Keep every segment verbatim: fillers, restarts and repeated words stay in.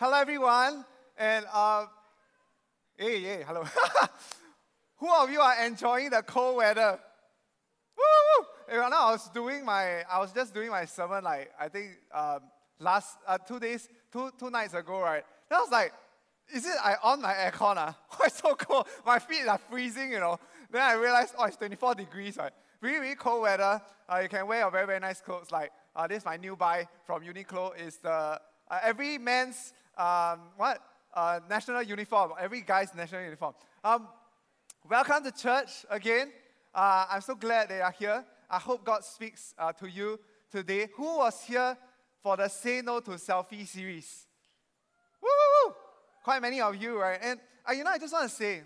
Hello, everyone. And, uh, hey, hey, hello. Who of you are enjoying the cold weather? Woo! Hey, right now I was doing my, I was just doing my sermon, like, I think um, last, uh, two days, two, two nights ago, right? Then I was like, is it I on my aircon? Ah? Why it's so cold? My feet are freezing, you know. Then I realized, oh, it's twenty-four degrees, right? Really, really cold weather. Uh, you can wear a very, very nice clothes. Like, uh, this is my new buy from Uniqlo. Is the uh, every man's um, what uh, national uniform. Every guy's national uniform. Um, welcome to church again. Uh, I'm so glad they are here. I hope God speaks uh, to you today. Who was here for the Say No to Selfie series? Woo, woo, woo. Quite many of you, right? And uh, you know, I just want to say,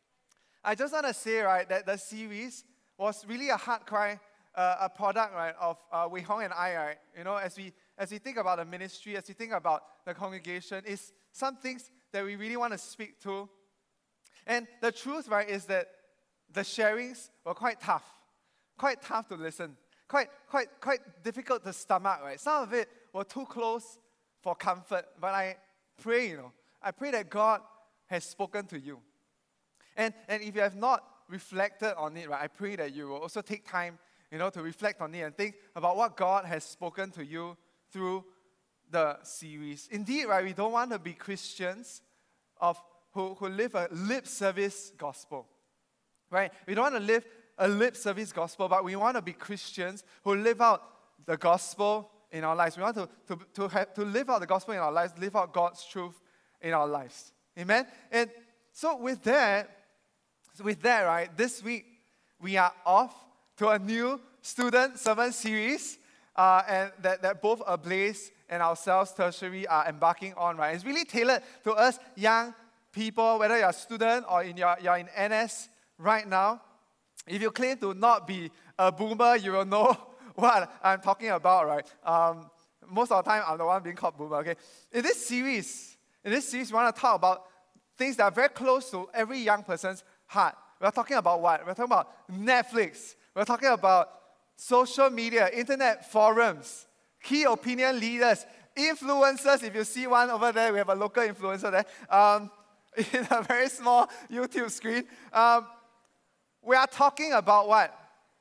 I just want to say, right, that the series was really a hard cry, uh, a product, right, of uh, Wei Hong and I, right? You know, as we as we think about the ministry, as we think about the congregation, is some things that we really want to speak to. And the truth, right, is that the sharings were quite tough, quite tough to listen, quite quite quite difficult to stomach, right? Some of it were too close for comfort, but I pray, you know, I pray that God has spoken to you. And, and if you have not reflected on it, right, I pray that you will also take time, you know, to reflect on it and think about what God has spoken to you through the series. Indeed, right, we don't want to be Christians of who, who live a lip service gospel, right? We don't want to live a lip service gospel, but we want to be Christians who live out the gospel in our lives. We want to, to, to, have, to live out the gospel in our lives, live out God's truth in our lives. Amen? And so with that, with that, right, this week we are off to a new student sermon series uh, and that, that both Ablaze and ourselves, Tertiary, are embarking on, right? It's really tailored to us young people, whether you're a student or in your, you're in N S right now. If you claim to not be a boomer, you will know what I'm talking about, right? Um, most of the time, I'm the one being called boomer, okay? In this series, in this series, we want to talk about things that are very close to every young person's heart. We're talking about what? We're talking about Netflix. We're talking about social media, internet forums, key opinion leaders, influencers. If you see one over there, we have a local influencer there, um, in a very small YouTube screen. Um, we are talking about what?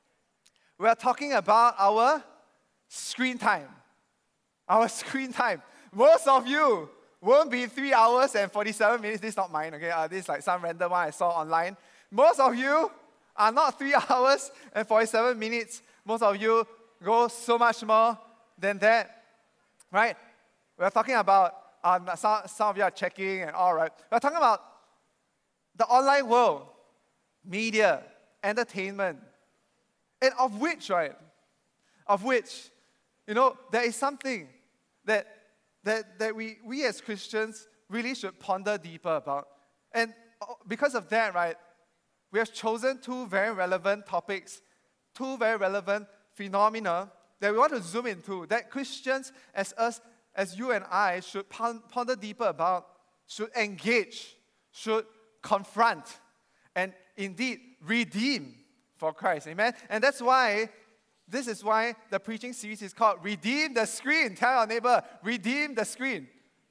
We are talking about our screen time. Our screen time. Most of you won't be three hours and forty-seven minutes. This is not mine, okay? Uh, this is like some random one I saw online. Most of you are not three hours and forty-seven minutes. Most of you go so much more than that, right? We're talking about, um, some, some of you are checking and all, right? We're talking about the online world, media, entertainment, and of which, right, of which, you know, there is something that that, that we, we as Christians really should ponder deeper about. And because of that, right, we have chosen two very relevant topics, two very relevant phenomena that we want to zoom into, that Christians as us, as you and I, should ponder deeper about, should engage, should confront, and indeed redeem for Christ. Amen? And that's why This is why the preaching series is called Redeem the Screen. Tell your neighbor, redeem the screen.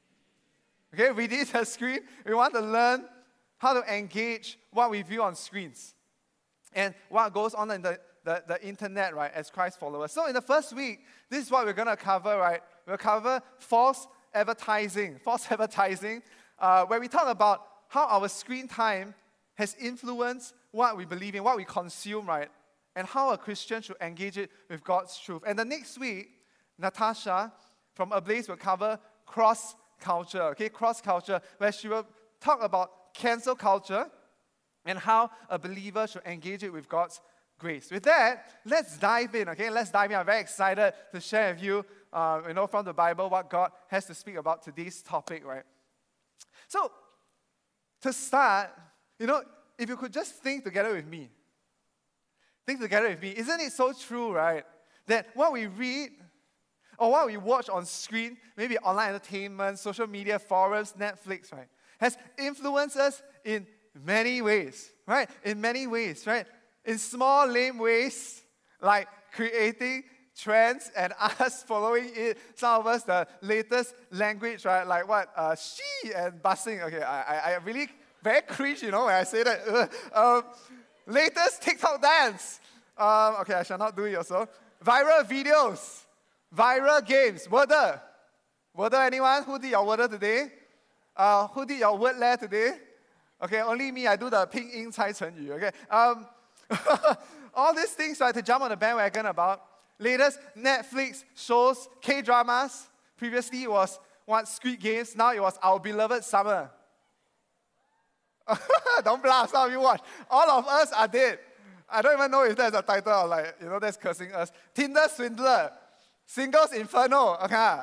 Okay, redeem the screen. We want to learn how to engage what we view on screens and what goes on in the, the, the internet, right, as Christ followers. So in the first week, this is what we're going to cover, right? We'll cover false advertising, false advertising, uh, where we talk about how our screen time has influenced what we believe in, what we consume, right? And how a Christian should engage it with God's truth. And the next week, Natasha from Ablaze will cover cross-culture, okay, cross-culture, where she will talk about cancel culture and how a believer should engage it with God's grace. With that, let's dive in, okay? Let's dive in. I'm very excited to share with you, uh, you know, from the Bible what God has to speak about today's topic, right? So, to start, you know, if you could just think together with me, Think together with me. Isn't it so true, right? That what we read or what we watch on screen, maybe online entertainment, social media, forums, Netflix, right, has influenced us in many ways, right? In many ways, right? In small, lame ways, like creating trends and us following it. Some of us, the latest language, right? Like what? Uh, she and busing. Okay, I, I, I really very cringe, you know, when I say that. um, latest TikTok dance. Um, okay, I shall not do it also. Viral videos. Viral games. Wordle. Wordle, anyone? Who did your Wordle today? Uh, who did your word lair today? Okay, only me. I do the Ping Ying Cai Chen Yu. Okay. Um, all these things, right, to jump on the bandwagon about. Latest Netflix shows, K-dramas. Previously it was what, Squid Games. Now it was Our Beloved Summer. Don't blast, some of you watch. All of us are dead. I don't even know if that's a title or like, you know, that's cursing us. Tinder Swindler. Singles Inferno. Okay.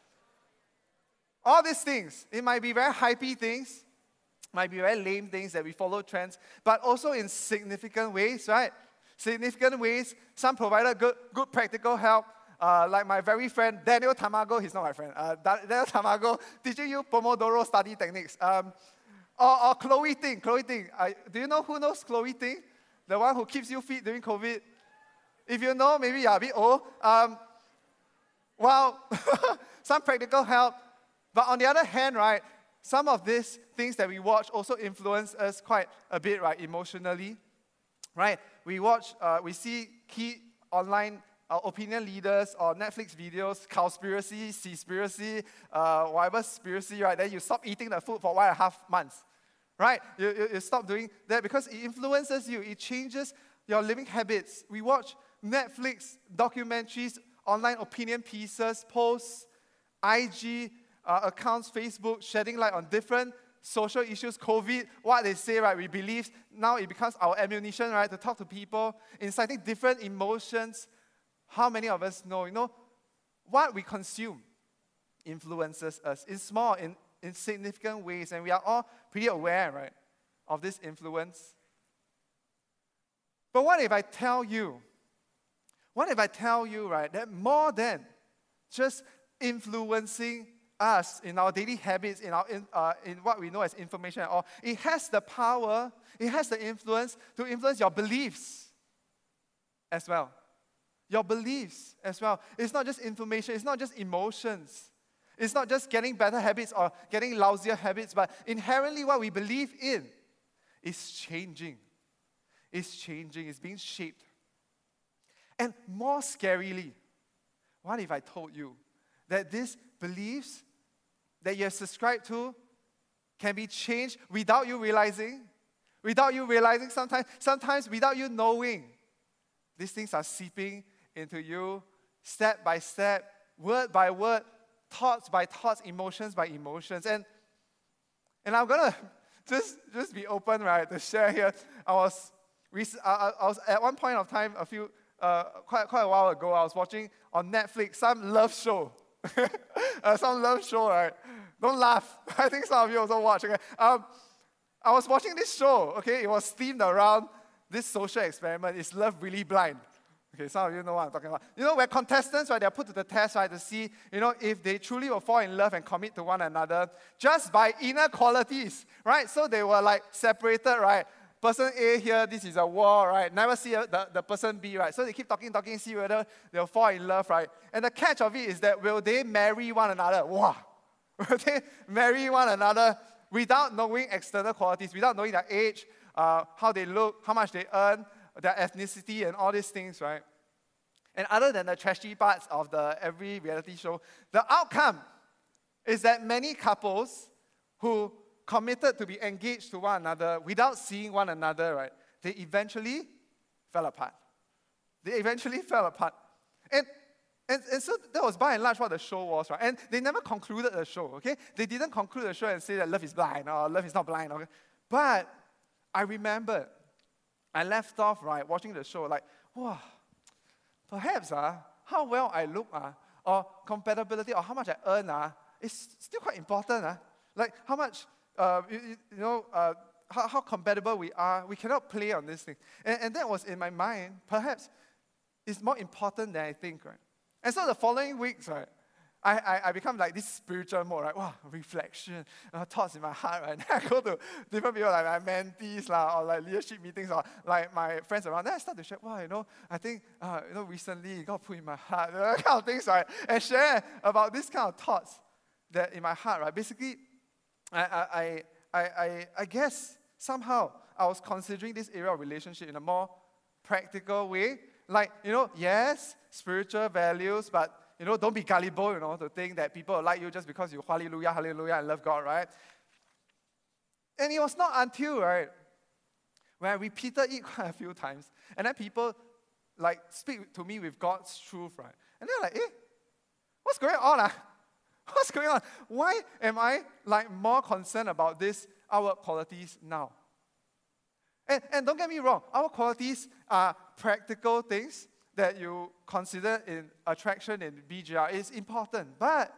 All these things, it might be very hypey things, might be very lame things that we follow trends, but also in significant ways, right? Significant ways, some provided good, good practical help, uh, like my very friend Daniel Tamago, he's not my friend, uh, Daniel Tamago, teaching you Pomodoro study techniques. Um, or, or Chloe Ting, Chloe Ting, uh, do you know who knows Chloe Ting? The one who keeps you fit during COVID? If you know, maybe you're a bit old. Um, well, some practical help, but on the other hand, right, some of these things that we watch also influence us quite a bit, right, emotionally, right? We watch, uh, we see key online uh, opinion leaders or Netflix videos, conspiracy, seaspiracy, uh, whatever spiracy, right? Then you stop eating the food for one and a half months, right? You, you, you stop doing that because it influences you. It changes your living habits. We watch Netflix documentaries, online opinion pieces, posts, I G uh, accounts, Facebook, shedding light on different social issues, COVID, what they say, right, we believe, now it becomes our ammunition, right, to talk to people, inciting different emotions. How many of us know, you know, what we consume influences us in small, in, in significant ways, and we are all pretty aware, right, of this influence. But what if I tell you, what if I tell you, right, that more than just influencing us in our daily habits, in, our, in, uh, in what we know as information and all, it has the power, it has the influence to influence your beliefs as well. Your beliefs as well. It's not just information, it's not just emotions. It's not just getting better habits or getting lousier habits, but inherently what we believe in is changing. It's changing, it's being shaped. And more scarily, what if I told you that these beliefs that you have subscribed to can be changed without you realizing, without you realizing sometimes, sometimes without you knowing. These things are seeping into you step by step, word by word, thoughts by thoughts, emotions by emotions. And, and I'm going to just, just be open, right, to share here. I was, I, I was at one point of time, a few, uh, quite, quite a while ago, I was watching on Netflix some love show. uh, some love show, right? Don't laugh. I think some of you also watch. Okay? Um, I was watching this show. Okay, it was themed around this social experiment. Is love really blind? Okay, some of you know what I'm talking about. You know, where contestants, right, they're put to the test, right, to see, you know, if they truly will fall in love and commit to one another just by inner qualities, right? So they were like separated, right? Person A here, this is a wall, right? Never see the, the person B, right? So they keep talking, talking, see whether they'll fall in love, right? And the catch of it is that will they marry one another? Wow! Will they marry one another without knowing external qualities, without knowing their age, uh, how they look, how much they earn, their ethnicity, and all these things, right? And other than the trashy parts of the every reality show, the outcome is that many couples who committed to be engaged to one another without seeing one another, right, they eventually fell apart. They eventually fell apart. And, and, and so that was by and large what the show was, right? And they never concluded the show, okay? They didn't conclude the show and say that love is blind or love is not blind, okay? But I remembered, I left off, right, watching the show, like, wow, perhaps uh, how well I look uh, or compatibility or how much I earn uh, is still quite important. Uh. Like how much Uh, you, you know, uh, how, how compatible we are, we cannot play on this thing. And, and that was in my mind, perhaps it's more important than I think, right? And so the following weeks, right, I, I, I become like this spiritual mode, right? Wow, reflection, uh, thoughts in my heart, right? Then I go to different people like my mentees lah, or like leadership meetings, or like my friends around. Then I start to share, wow, you know, I think, uh, you know, recently God put in my heart, you know, that kind of things, right? And share about this kind of thoughts that in my heart, right? Basically, I, I, I, I, I guess somehow I was considering this area of relationship in a more practical way. Like, you know, yes, spiritual values, but, you know, don't be gullible, you know, to think that people like you just because you hallelujah, hallelujah, and love God, right? And it was not until, right, when I repeated it quite a few times, and then people, like, speak to me with God's truth, right? And they're like, eh, what's going on? Ah? What's going on? Why am I, like, more concerned about these outward qualities now? And, and don't get me wrong, our qualities are practical things that you consider in attraction in B G R. Is important. But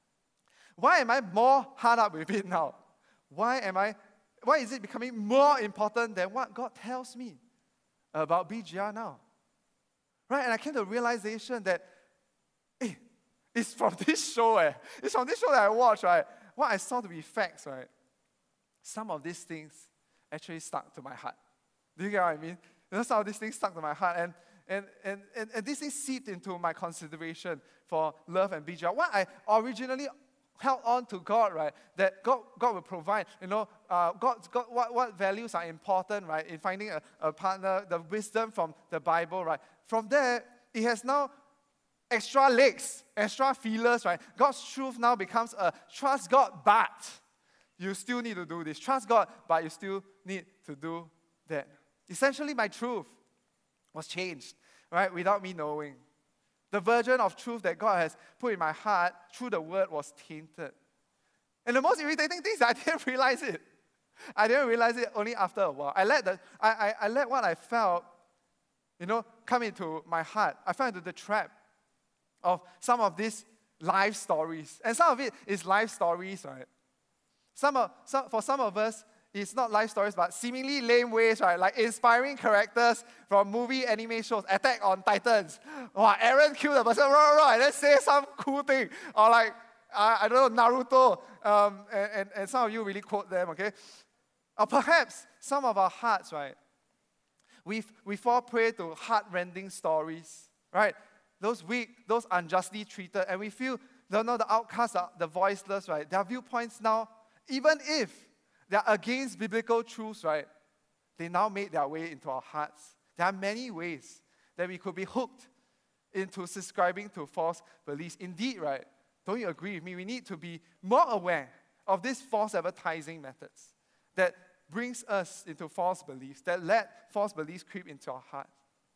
why am I more hard up with it now? Why am I, why is it becoming more important than what God tells me about B G R now? Right? And I came to the realization that, eh, it's from this show, eh. It's from this show that I watched, right? What I saw to be facts, right? Some of these things actually stuck to my heart. Do you get what I mean? You know, some of these things stuck to my heart, and and and and, and these things seeped into my consideration for love and B G R. What I originally held on to God, right? That God God will provide. You know, uh, God, God what, what values are important, right? In finding a, a partner, the wisdom from the Bible, right? From there, it has now extra legs, extra feelers, right? God's truth now becomes a trust God, but you still need to do this. Trust God, but you still need to do that. Essentially, my truth was changed, right, without me knowing. The version of truth that God has put in my heart through the word was tainted. And the most irritating thing is I didn't realize it. I didn't realize it only after a while. I let, the, I, I, I let what I felt, you know, come into my heart. I fell into the trap of some of these life stories. And some of it is life stories, right? Some of, some, for some of us, it's not life stories, but seemingly lame ways, right? Like inspiring characters from movie anime shows, Attack on Titans. Wow, Eren killed the person, rah, rah, rah, and then say some cool thing. Or like, uh, I don't know, Naruto. Um, and, and, and some of you really quote them, okay? Or perhaps some of our hearts, right? We we fall prey to heart-rending stories, right? Those weak, those unjustly treated, and we feel, no, no, the outcasts, the, the voiceless, right? Their viewpoints now, even if they're against biblical truths, right? They now made their way into our hearts. There are many ways that we could be hooked into subscribing to false beliefs. Indeed, right? Don't you agree with me? We need to be more aware of these false advertising methods that brings us into false beliefs, that let false beliefs creep into our heart.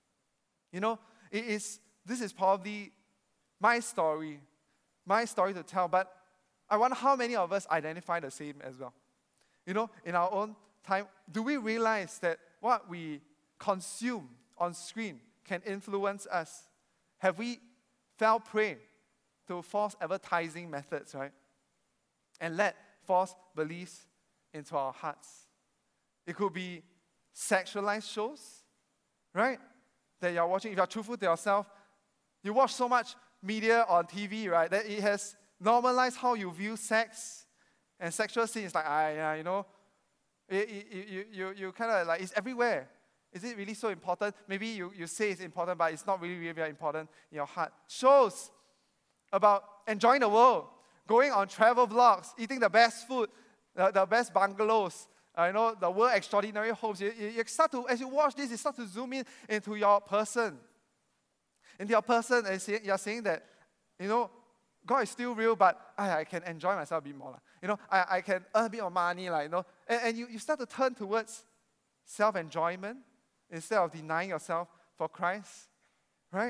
You know, it is, this is probably my story, my story to tell, but I wonder how many of us identify the same as well. You know, in our own time, do we realize that what we consume on screen can influence us? Have we fell prey to false advertising methods, right? And let false beliefs into our hearts? It could be sexualized shows, right? That you're watching. If you're truthful to yourself, you watch so much media on T V, right? That it has normalized how you view sex. And sexual sin is like, ah, yeah, you know, it, it, you, you, you kind of like, it's everywhere. Is it really so important? Maybe you, you say it's important, but it's not really, really very important in your heart. Shows about enjoying the world, going on travel vlogs, eating the best food, the, the best bungalows, uh, you know, the world extraordinary homes. You, you, you start to, as you watch this, you start to zoom in into your person. Into your person, and you're saying that, you know, God is still real, but I, I can enjoy myself a bit more. You know, I, I can earn a bit of money, like, you know. And, and you, you start to turn towards self-enjoyment instead of denying yourself for Christ, right?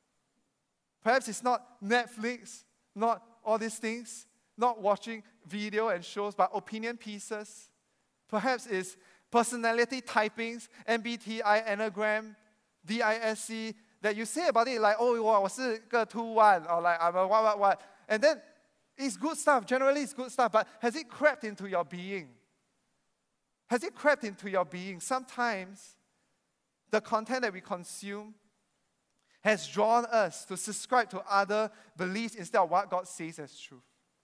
Perhaps it's not Netflix, not all these things, not watching video and shows, but opinion pieces. Perhaps it's personality typings, M B T I, Enneagram, D I S C, that you say about it like, oh, 我是个 two one, or like, I'm a what, what, what. And then it's good stuff. Generally, it's good stuff. But has it crept into your being? Has it crept into your being? Sometimes the content that we consume has drawn us to subscribe to other beliefs instead of what God says as truth.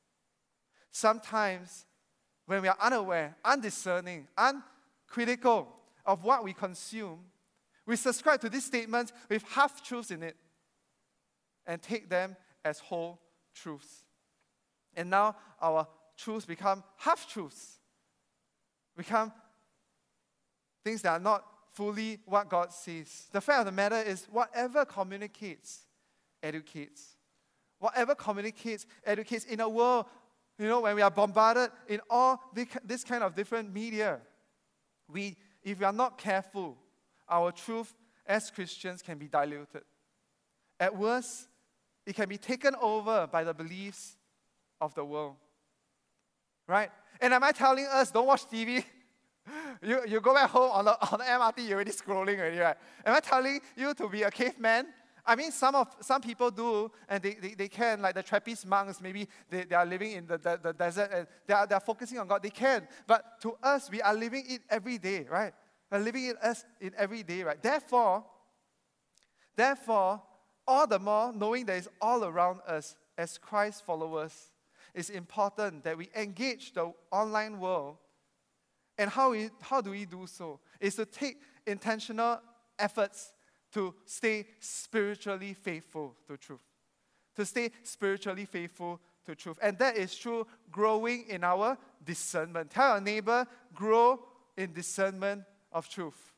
Sometimes, when we are unaware, undiscerning, uncritical of what we consume, we subscribe to these statements with half-truths in it and take them as whole truths. And now our truths become half-truths, become things that are not fully what God says. The fact of the matter is, whatever communicates, educates. Whatever communicates, educates. In a world, you know, when we are bombarded in all this kind of different media, we, if we are not careful, our truth as Christians can be diluted. At worst, it can be taken over by the beliefs of the world. Right? And am I telling us, don't watch T V? You, you go back home on the, on the M R T, you're already scrolling already, right? Am I telling you to be a caveman? I mean, some of some people do, and they, they, they can, like the Trappist monks, maybe they, they are living in the, the, the desert, and they are, they are focusing on God. They can. But to us, we are living it every day, right? We're living it as in every day, right? Therefore, therefore, all the more, knowing that it's all around us as Christ followers, it's important that we engage the online world. And how, we, how do we do so? Is to take intentional efforts to stay spiritually faithful to truth. To stay spiritually faithful to truth. And that is through growing in our discernment. Tell your neighbor, grow in discernment of truth.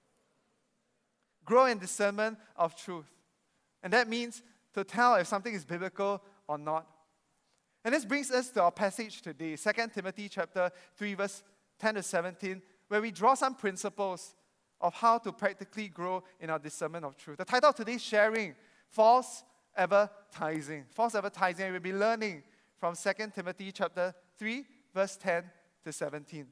Grow in discernment of truth. And that means to tell if something is biblical or not. And this brings us to our passage today, Second Timothy chapter three, verse ten to seventeen, where we draw some principles of how to practically grow in our discernment of truth. The title of today's sharing, False Advertising. False Advertising, and we'll be learning from Second Timothy chapter three, verse ten to seventeen.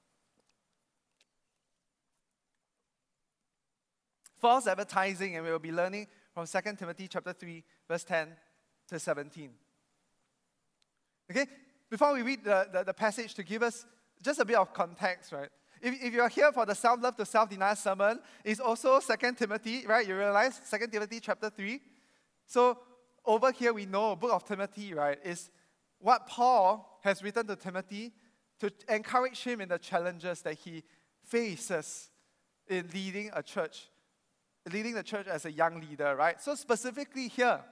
False advertising, and we will be learning from Second Timothy chapter three, verse ten to seventeen. Okay? Before we read the, the, the passage, to give us just a bit of context, right? If, if you're here for the self-love to self-denial sermon, it's also Second Timothy, right? You realize Second Timothy chapter three. So over here we know book of Timothy, right, is what Paul has written to Timothy to encourage him in the challenges that he faces in leading a church, leading the church as a young leader, right? So specifically here,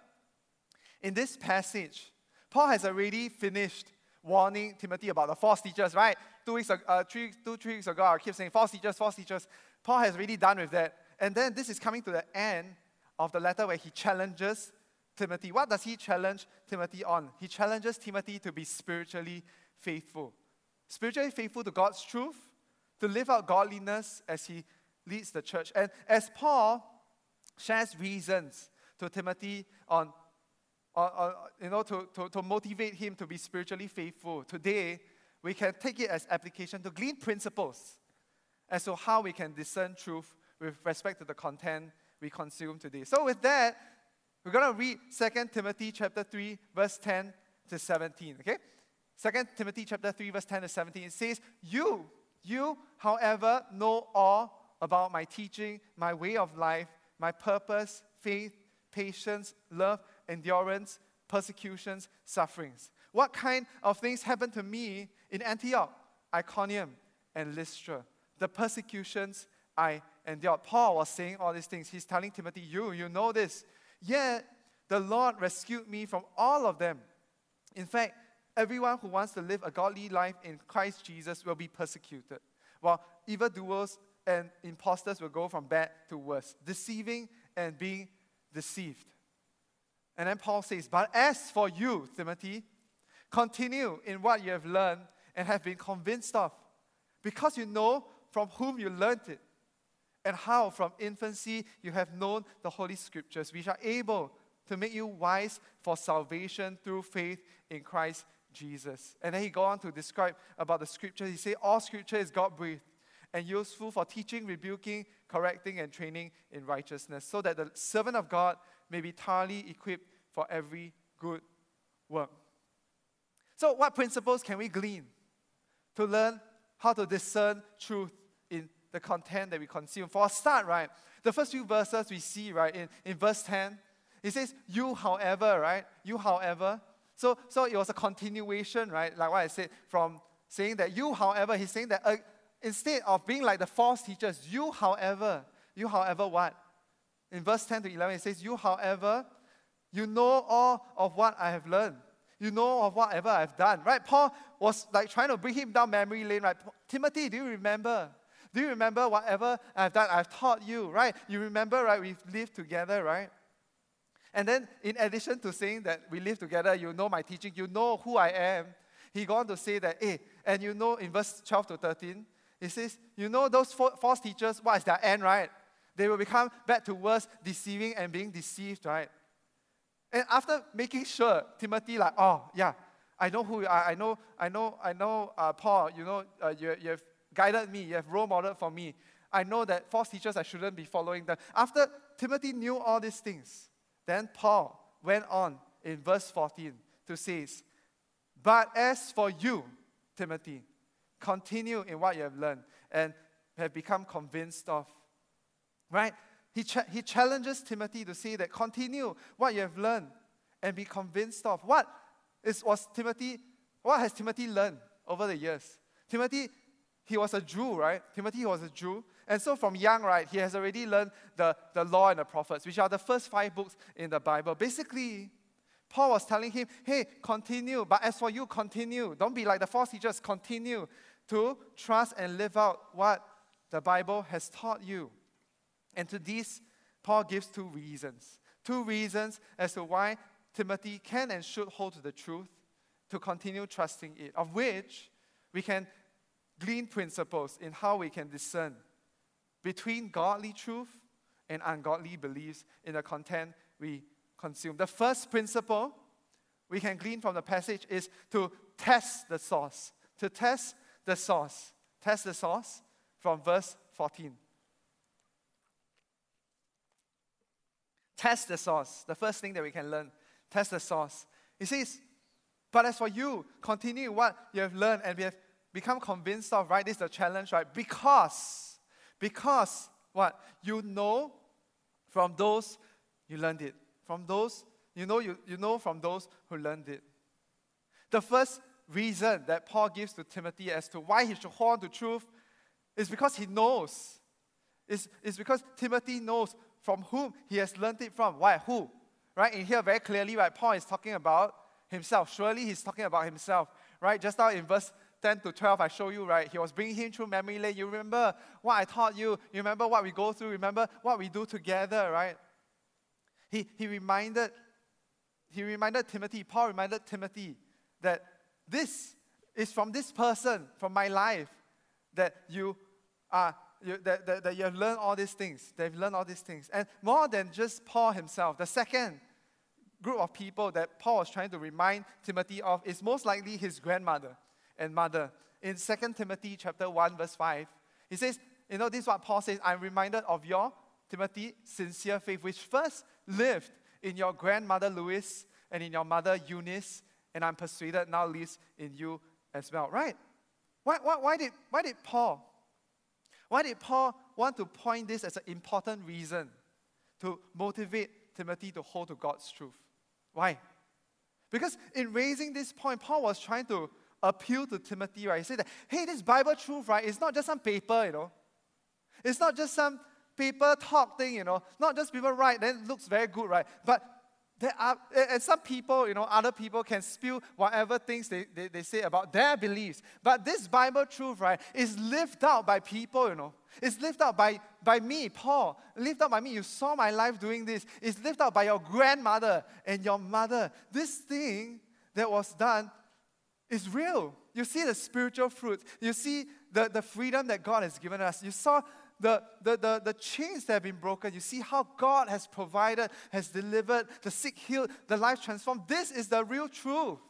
in this passage, Paul has already finished warning Timothy about the false teachers, right? Two weeks, uh, three, two, three weeks ago, I keep saying false teachers, false teachers. Paul has already done with that. And then this is coming to the end of the letter where he challenges Timothy. What does he challenge Timothy on? He challenges Timothy to be spiritually faithful. Spiritually faithful to God's truth, to live out godliness as he leads the church. And as Paul shares reasons to Timothy on Uh, uh, you know, to, to, to motivate him to be spiritually faithful, today we can take it as application to glean principles as to how we can discern truth with respect to the content we consume today. So with that, we're going to read Second Timothy chapter three, verse ten to seventeen, okay? Second Timothy chapter three, verse ten to seventeen, it says, You, you, however, know all about my teaching, my way of life, my purpose, faith, patience, love, endurance, persecutions, sufferings. What kind of things happened to me in Antioch, Iconium, and Lystra? The persecutions I endured. Paul was saying all these things. He's telling Timothy, you, you know this. Yet, the Lord rescued me from all of them. In fact, everyone who wants to live a godly life in Christ Jesus will be persecuted, while evildoers and impostors will go from bad to worse, deceiving and being deceived. And then Paul says, but as for you, Timothy, continue in what you have learned and have been convinced of, because you know from whom you learned it, and how from infancy you have known the Holy Scriptures, which are able to make you wise for salvation through faith in Christ Jesus. And then he goes on to describe about the Scriptures. He says, all Scripture is God-breathed and useful for teaching, rebuking, correcting, and training in righteousness, so that the servant of God may be thoroughly equipped for every good work. So what principles can we glean to learn how to discern truth in the content that we consume. For a start, right, the first few verses we see, right, in, in verse ten, it says, you, however, right, you, however. So, so it was a continuation, right, like what I said, from saying that you, however, he's saying that uh, instead of being like the false teachers, you, however, you, however, what? In verse ten to eleven, it says, you, however, you know all of what I have learned. You know of whatever I've done, right? Paul was like trying to bring him down memory lane, right? Timothy, do you remember? Do you remember whatever I've done? I've taught you, right? You remember, right? We've lived together, right? And then in addition to saying that we live together, you know my teaching, you know who I am, he go on to say that, hey, and you know in verse twelve to thirteen, he says, you know those false teachers, what is their end, right? They will become bad to worse, deceiving and being deceived, right? And after making sure, Timothy like, oh, yeah, I know who you are. I know, I know, I know, uh, Paul, you know, uh, you, you have guided me. You have role modeled for me. I know that false teachers, I shouldn't be following them. After Timothy knew all these things, then Paul went on in verse fourteen to say, but as for you, Timothy, continue in what you have learned and have become convinced of. Right? He, ch- he challenges Timothy to say that continue what you have learned and be convinced of. What is, was Timothy, what has Timothy learned over the years? Timothy, he was a Jew, right? Timothy was a Jew. And so from young, right, he has already learned the, the law and the prophets, which are the first five books in the Bible. Basically, Paul was telling him, hey, continue, but as for you, continue. Don't be like the false teachers. Continue to trust and live out what the Bible has taught you. And to these, Paul gives two reasons. Two reasons as to why Timothy can and should hold to the truth, to continue trusting it, of which we can glean principles in how we can discern between godly truth and ungodly beliefs in the content we consume. The first principle we can glean from the passage is to test the source. To test the source. Test the source from verse fourteen. Test the source. The first thing that we can learn. Test the source. It says, but as for you, continue what you have learned and we have become convinced of, right? This is the challenge, right? Because, because what? You know from those you learned it. From those, you know, you, you know from those who learned it. The first reason that Paul gives to Timothy as to why he should hold on to truth is because he knows. It's, it's because Timothy knows from whom he has learned it from. Why? Who? Right? In here very clearly, right, Paul is talking about himself. Surely he's talking about himself. Right? Just now in verse ten to twelve, I show you, right? He was bringing him through memory lane. You remember what I taught you. You remember what we go through. Remember what we do together, right? He, he reminded, he reminded Timothy, Paul reminded Timothy that this is from this person, from my life, that you are You, that, that, that you have learned all these things. They've learned all these things. And more than just Paul himself, the second group of people that Paul was trying to remind Timothy of is most likely his grandmother and mother. In Second Timothy chapter one, verse five, he says, you know, this is what Paul says, I'm reminded of your, Timothy, sincere faith, which first lived in your grandmother Lois and in your mother Eunice, and I'm persuaded now lives in you as well. Right? Why, why, why, did, why did Paul Why did Paul want to point this as an important reason to motivate Timothy to hold to God's truth? Why? Because in raising this point, Paul was trying to appeal to Timothy, right? He said that, hey, this Bible truth, right, it's not just some paper, you know. It's not just some paper talk thing, you know. Not just people write, then it looks very good, right? But there are, and some people, you know, other people can spew whatever things they, they, they say about their beliefs. But this Bible truth, right, is lived out by people, you know. It's lived out by, by me, Paul. Lived out by me. You saw my life doing this. It's lived out by your grandmother and your mother. This thing that was done is real. You see the spiritual fruit. You see the, the freedom that God has given us. You saw The, the, the, the chains that have been broken. You see how God has provided, has delivered, the sick healed, the life transformed. This is the real truth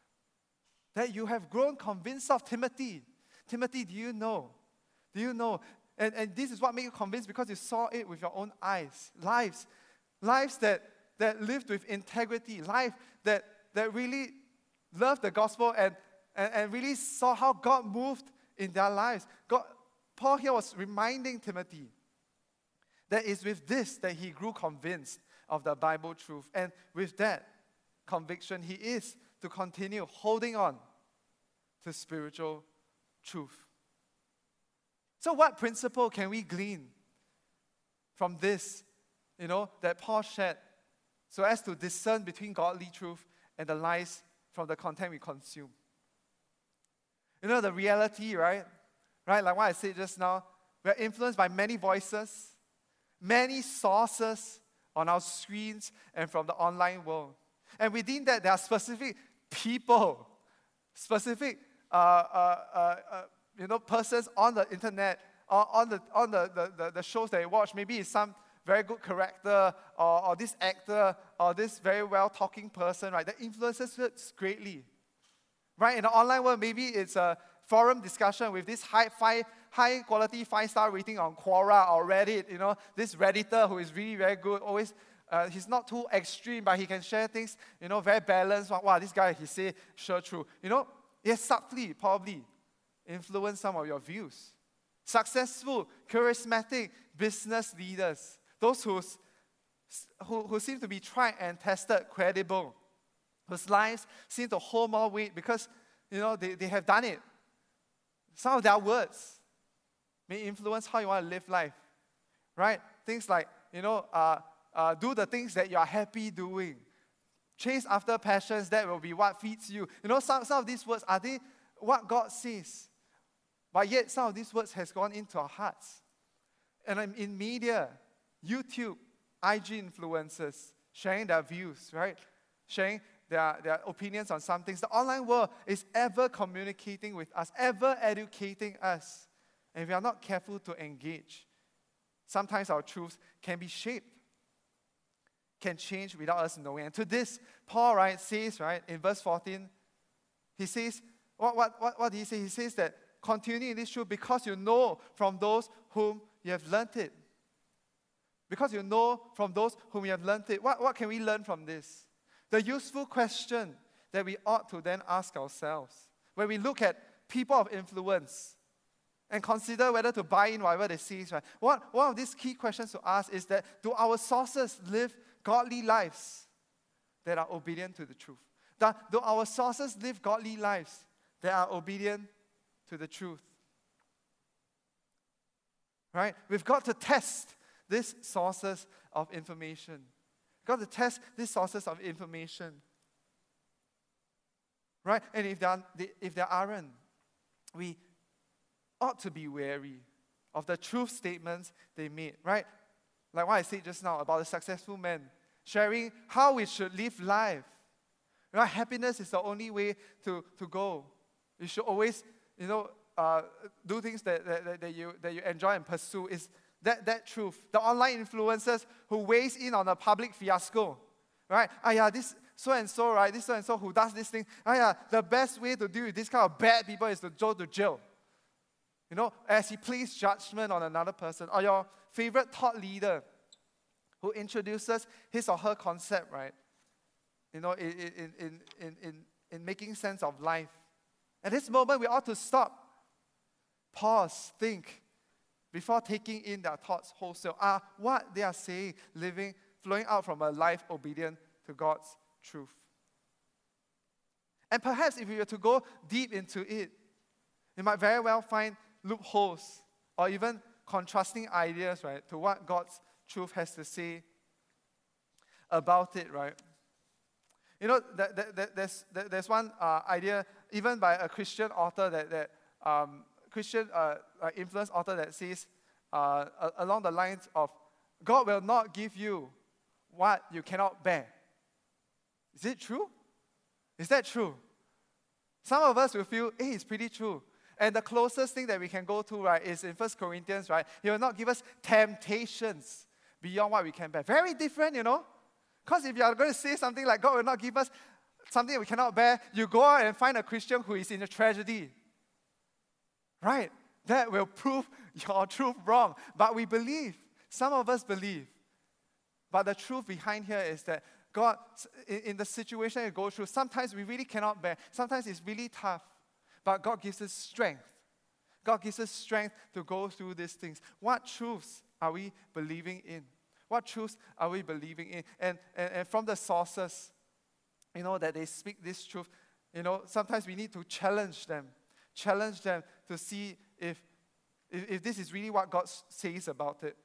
that you have grown convinced of, Timothy. Timothy, do you know? Do you know? And, and this is what makes you convinced because you saw it with your own eyes. Lives. Lives that, that lived with integrity. Life that, that really loved the gospel and, and, and really saw how God moved in their lives. God, Paul here was reminding Timothy that it's with this that he grew convinced of the Bible truth. And with that conviction, he is to continue holding on to spiritual truth. So what principle can we glean from this, you know, that Paul shared so as to discern between godly truth and the lies from the content we consume? You know, the reality, right? Right, like what I said just now, we're influenced by many voices, many sources on our screens and from the online world. And within that, there are specific people, specific uh, uh, uh, uh, you know, persons on the internet, or on the on the, the, the, the shows that you watch. Maybe it's some very good character, or, or this actor, or this very well-talking person, right? That influences us greatly. Right? In the online world, maybe it's a forum discussion with this high, five, high quality five-star rating on Quora or Reddit, you know, this Redditor who is really very good, always, uh, he's not too extreme, but he can share things, you know, very balanced. Wow, this guy, he say, sure, true. You know, yes, subtly, probably, influence some of your views. Successful, charismatic business leaders, those who's, who, who seem to be tried and tested, credible, whose lives seem to hold more weight because, you know, they, they have done it. Some of their words may influence how you want to live life, right? Things like, you know, uh, uh, do the things that you are happy doing. Chase after passions, that will be what feeds you. You know, some, some of these words, are they what God says? But yet, some of these words has gone into our hearts. And I'm in media, YouTube, I G influencers, sharing their views, right? Sharing Their, their opinions on some things. The online world is ever communicating with us, ever educating us. And if we are not careful to engage, sometimes our truths can be shaped, can change without us knowing. And to this, Paul, right, says, right, in verse fourteen, he says, what, what, what, what did he say? He says that continue in this truth because you know from those whom you have learnt it. Because you know from those whom you have learnt it. What, what can we learn from this? The useful question that we ought to then ask ourselves when we look at people of influence and consider whether to buy in whatever they say, right? One, one of these key questions to ask is that, do our sources live godly lives that are obedient to the truth? Do, do our sources live godly lives that are obedient to the truth? Right? We've got to test these sources of information. Got to test these sources of information. Right? And if there, if there aren't, we ought to be wary of the truth statements they made. Right? Like what I said just now about the successful man, sharing how we should live life. Right? Happiness is the only way to, to go. You should always, you know, uh, do things that, that, that, you, that you enjoy and pursue. Is That, that truth. The online influencers who weighs in on a public fiasco, right? Ah, yeah, this so-and-so, right? This so-and-so who does this thing. Ah, yeah, the best way to deal with this kind of bad people is to go to jail. You know, as he places judgment on another person. Or your favorite thought leader who introduces his or her concept, right? You know, in, in, in, in, in, in making sense of life. At this moment, we ought to stop, pause, think, before taking in their thoughts wholesale. Are what they are saying, living, flowing out from a life obedient to God's truth? And perhaps if we were to go deep into it, you might very well find loopholes or even contrasting ideas, right, to what God's truth has to say about it, right? You know, that, that, that there's, that there's one uh, idea, even by a Christian author, that, that um, Christian uh, uh, influence author that says uh, along the lines of, God will not give you what you cannot bear. Is it true? Is that true? Some of us will feel, hey, it's pretty true. And the closest thing that we can go to, right, is in First Corinthians, right? He will not give us temptations beyond what we can bear. Very different, you know? Because if you are going to say something like, God will not give us something that we cannot bear, you go out and find a Christian who is in a tragedy. Right? That will prove your truth wrong. But we believe. Some of us believe. But the truth behind here is that God, in, in the situation you go through, sometimes we really cannot bear. Sometimes it's really tough. But God gives us strength. God gives us strength to go through these things. What truths are we believing in? What truths are we believing in? And, and, and from the sources, you know, that they speak this truth, you know, sometimes we need to challenge them. Challenge them to see if, if, if this is really what God says about it.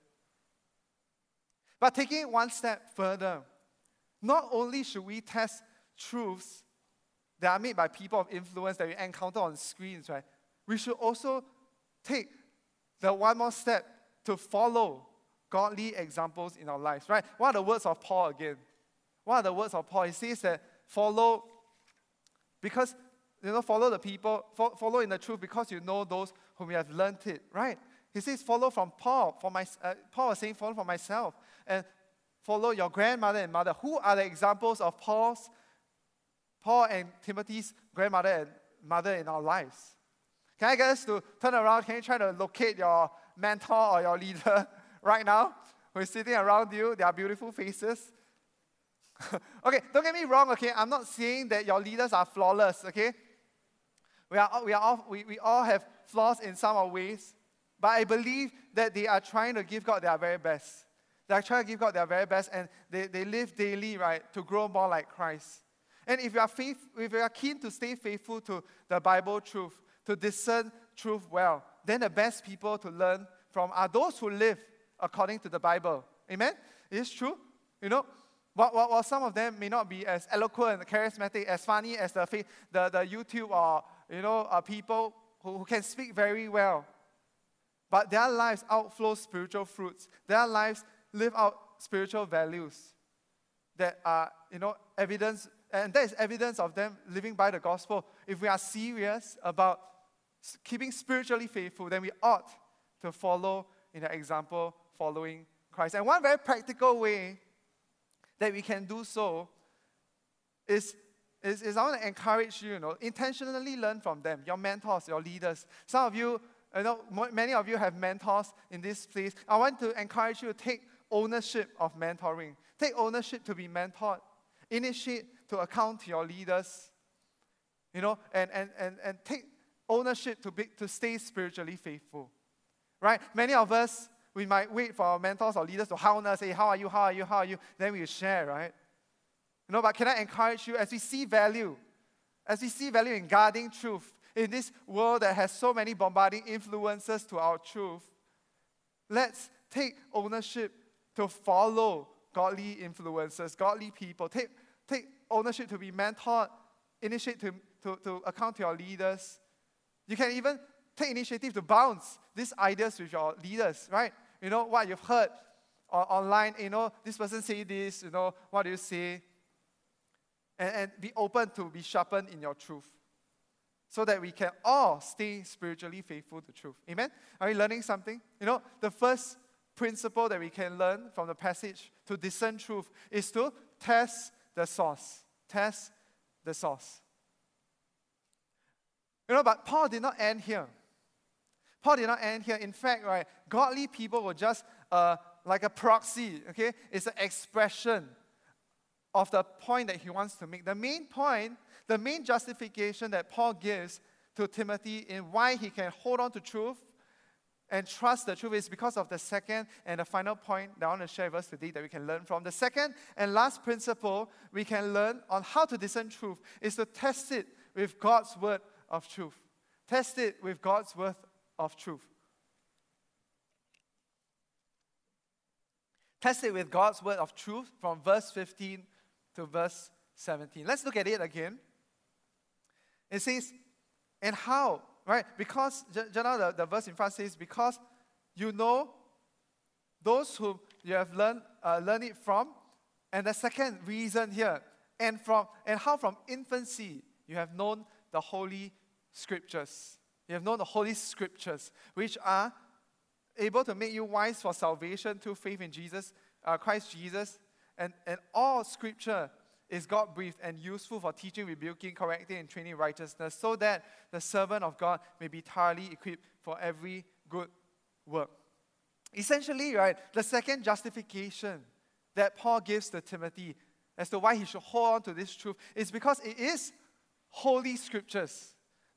But taking it one step further, not only should we test truths that are made by people of influence that we encounter on screens, right? We should also take the one more step to follow godly examples in our lives, right? What are the words of Paul again? What are the words of Paul? He says that follow, because, you know, follow the people, fo- follow in the truth because you know those whom you have learned it, right? He says follow from Paul. For my, uh, Paul was saying follow from myself. And follow your grandmother and mother. Who are the examples of Paul's, Paul and Timothy's grandmother and mother in our lives? Can I get us to turn around? Can you try to locate your mentor or your leader right now who is sitting around you? Their beautiful faces. Okay, don't get me wrong, okay? I'm not saying that your leaders are flawless, okay? We are, we, are all, we, we all have flaws in some of ways, but I believe that they are trying to give God their very best. They are trying to give God their very best, and they, they live daily, right, to grow more like Christ. And if you are faith, if you are keen to stay faithful to the Bible truth, to discern truth well, then the best people to learn from are those who live according to the Bible. Amen? It is true. You know, while, while, while some of them may not be as eloquent, charismatic, as funny as the the, the YouTube or, you know, uh, people who, who can speak very well, but their lives outflow spiritual fruits. Their lives live out spiritual values that are, you know, evidence, and that is evidence of them living by the gospel. If we are serious about keeping spiritually faithful, then we ought to follow in the example following Christ. And one very practical way that we can do so is, is, is I want to encourage you, you know, intentionally learn from them, your mentors, your leaders. Some of you, you know, many of you have mentors in this place. I want to encourage you to take ownership of mentoring. Take ownership to be mentored. Initiate to account to your leaders, you know, and, and, and, and take ownership to, be, to stay spiritually faithful, right? Many of us, we might wait for our mentors or leaders to hound us, say, how are you, how are you, how are you? Then we share, right? You know, but can I encourage you, as we see value, as we see value in guarding truth, in this world that has so many bombarding influences to our truth, let's take ownership to follow godly influences, godly people. Take, take ownership to be mentored, initiate to, to, to account to your leaders. You can even take initiative to bounce these ideas with your leaders, right? You know, what you've heard on, online, you know, this person say this, you know, what do you say? And, and be open to be sharpened in your truth, so that we can all stay spiritually faithful to truth. Amen? Are we learning something? You know, the first principle that we can learn from the passage to discern truth is to test the source. Test the source. You know, but Paul did not end here. Paul did not end here. In fact, right, godly people were just uh, like a proxy, okay? It's an expression of the point that he wants to make. The main point, the main justification that Paul gives to Timothy in why he can hold on to truth and trust the truth is because of the second and the final point that I want to share with us today that we can learn from. The second and last principle we can learn on how to discern truth is to test it with God's word of truth. Test it with God's word of truth. Test it with God's word of truth from verse fifteen to verse seventeen. Let's look at it again. It says, and how, right? Because, just now the, the verse in front says, because you know those whom you have learned, uh, learned it from. And the second reason here, and from and how from infancy you have known the Holy Scriptures. You have known the Holy Scriptures, which are able to make you wise for salvation through faith in Jesus, uh, Christ Jesus. And, and all Scripture is God-breathed and useful for teaching, rebuking, correcting, and training in righteousness, so that the servant of God may be thoroughly equipped for every good work. Essentially, right, the second justification that Paul gives to Timothy as to why he should hold on to this truth is because it is Holy Scriptures.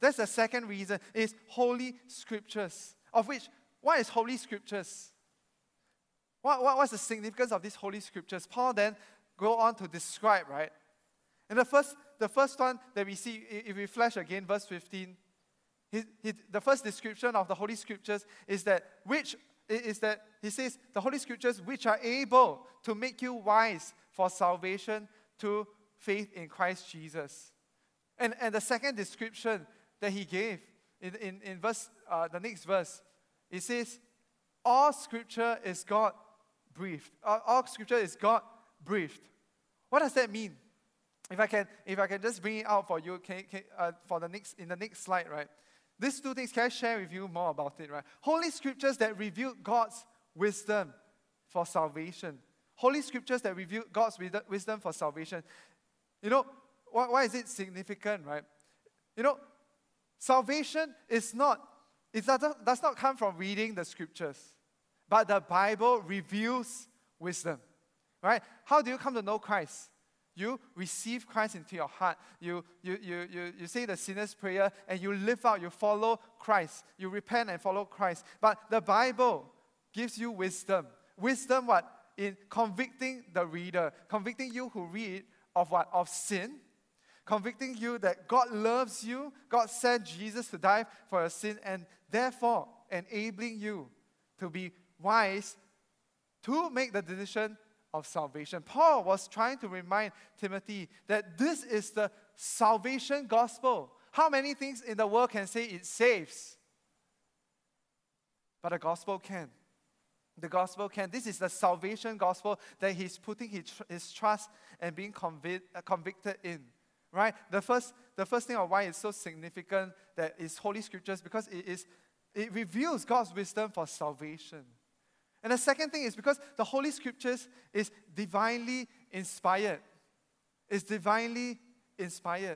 That's the second reason, is Holy Scriptures. Of which, what is Holy Scriptures? What, what, what's the significance of these Holy Scriptures? Paul then go on to describe, right? And the first, the first one that we see, if we flash again, verse fifteen, he, he, the first description of the Holy Scriptures is that which is that he says the Holy Scriptures which are able to make you wise for salvation to faith in Christ Jesus. And, and the second description that he gave in, in, in verse uh, the next verse, it says, all Scripture is God breathed. All, all Scripture is God breathed. What does that mean? If I can, if I can just bring it out for you, can, can, uh, for the next in the next slide, right? These two things, can I share with you more about it, right? Holy Scriptures that reveal God's wisdom for salvation. Holy Scriptures that reveal God's wisdom for salvation. You know, why, why is it significant, right? You know, salvation is not, it does not, does not come from reading the Scriptures, but the Bible reveals wisdom, right? How do you come to know Christ? You receive Christ into your heart. You, you, you, you, you say the sinner's prayer and you live out, you follow Christ. You repent and follow Christ. But the Bible gives you wisdom. Wisdom what? In convicting the reader. Convicting you who read of what? Of sin. Convicting you that God loves you. God sent Jesus to die for your sin, and therefore enabling you to be wise to make the decision of salvation. Paul was trying to remind Timothy that this is the salvation gospel. How many things in the world can say it saves? But the gospel can. The gospel can. This is the salvation gospel that he's putting his, his trust and being convic- uh, convicted in. Right? The first, the first thing of why it's so significant that is Holy Scriptures, because it is it reveals God's wisdom for salvation. And the second thing is because the Holy Scriptures is divinely inspired. It's divinely inspired.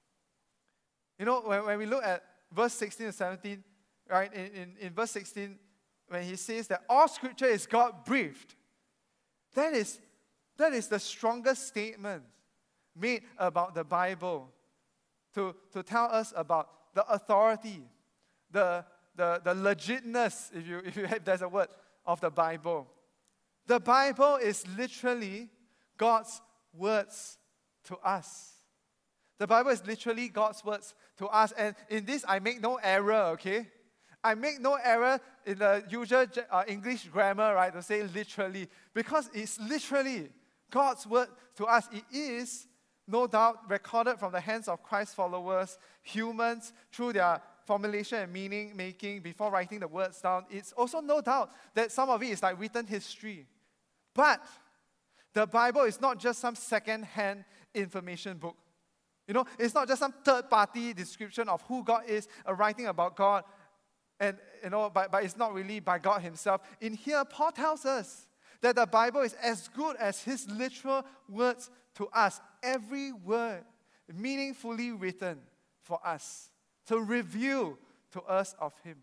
You know, when, when we look at verse sixteen and seventeen, right, in, in, in verse sixteen, when he says that all Scripture is God-breathed, that is, that is the strongest statement made about the Bible to, to tell us about the authority, the, the, the legitness, if you, if you have, there's a word, of the Bible. The Bible is literally God's words to us. The Bible is literally God's words to us. And in this, I make no error, okay? I make no error in the usual uh, English grammar, right, to say literally. Because it's literally God's word to us. It is, no doubt, recorded from the hands of Christ's followers, humans, through their formulation and meaning making before writing the words down. It's also no doubt that some of it is like written history. But the Bible is not just some second-hand information book. You know, it's not just some third-party description of who God is, a writing about God, and you know, but, but it's not really by God himself. In here, Paul tells us that the Bible is as good as his literal words to us. Every word meaningfully written for us, to reveal to us of him.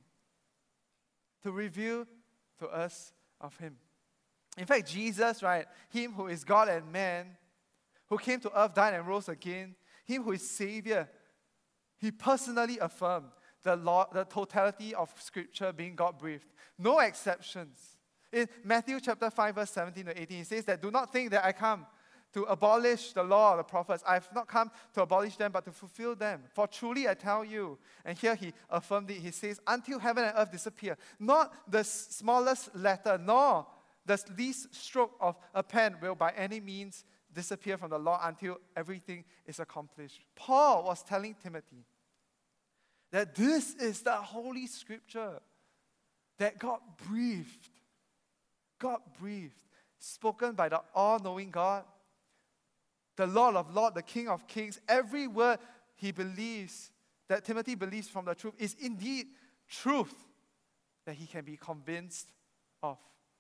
To reveal to us of him. In fact, Jesus, right, him who is God and man, who came to earth, died and rose again, him who is Savior, he personally affirmed the law, the totality of Scripture being God-breathed. No exceptions. In Matthew chapter five, verse seventeen to eighteen, he says that, do not think that I come to abolish the law of the prophets. I have not come to abolish them, but to fulfill them. For truly I tell you, and here he affirmed it, he says, until heaven and earth disappear, not the smallest letter, nor the least stroke of a pen will by any means disappear from the law until everything is accomplished. Paul was telling Timothy that this is the Holy Scripture that God breathed. God breathed, spoken by the all-knowing God, the Lord of Lords, the King of Kings. Every word he believes, that Timothy believes from the truth, is indeed truth that he can be convinced of.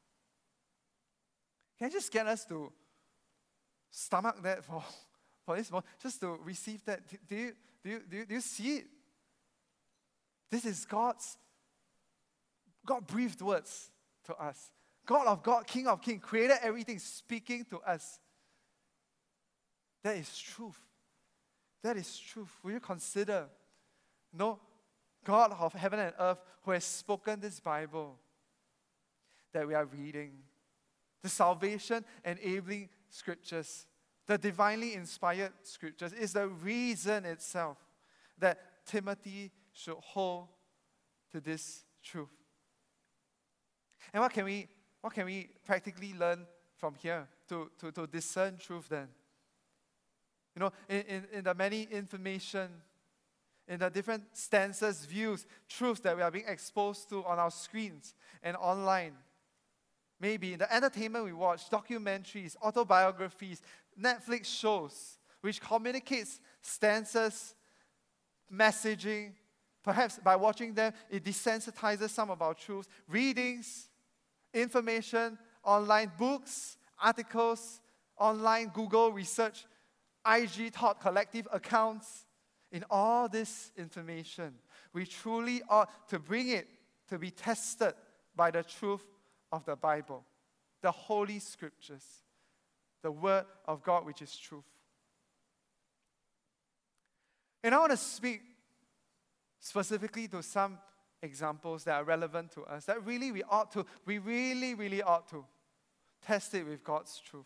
Can I just get us to stomach that for, for this moment, just to receive that? Do you, do you, do you, do you see it? This is God's, God-breathed words to us. God of God, King of Kings, created everything, speaking to us. That is truth. That is truth. Will you consider No, God of heaven and earth who has spoken this Bible that we are reading. The salvation enabling scriptures, the divinely inspired scriptures, is the reason itself that Timothy should hold to this truth. And what can we what can we practically learn from here to, to, to discern truth then? You know, in, in, in the many information, in the different stances, views, truths that we are being exposed to on our screens and online. Maybe in the entertainment we watch, documentaries, autobiographies, Netflix shows, which communicates stances, messaging. Perhaps by watching them, it desensitizes some of our truths. Readings, information, online books, articles, online Google research, I G Thought Collective accounts. In all this information, we truly ought to bring it to be tested by the truth of the Bible, the Holy Scriptures, the Word of God, which is truth. And I want to speak specifically to some examples that are relevant to us, that really we ought to, we really, really ought to test it with God's truth.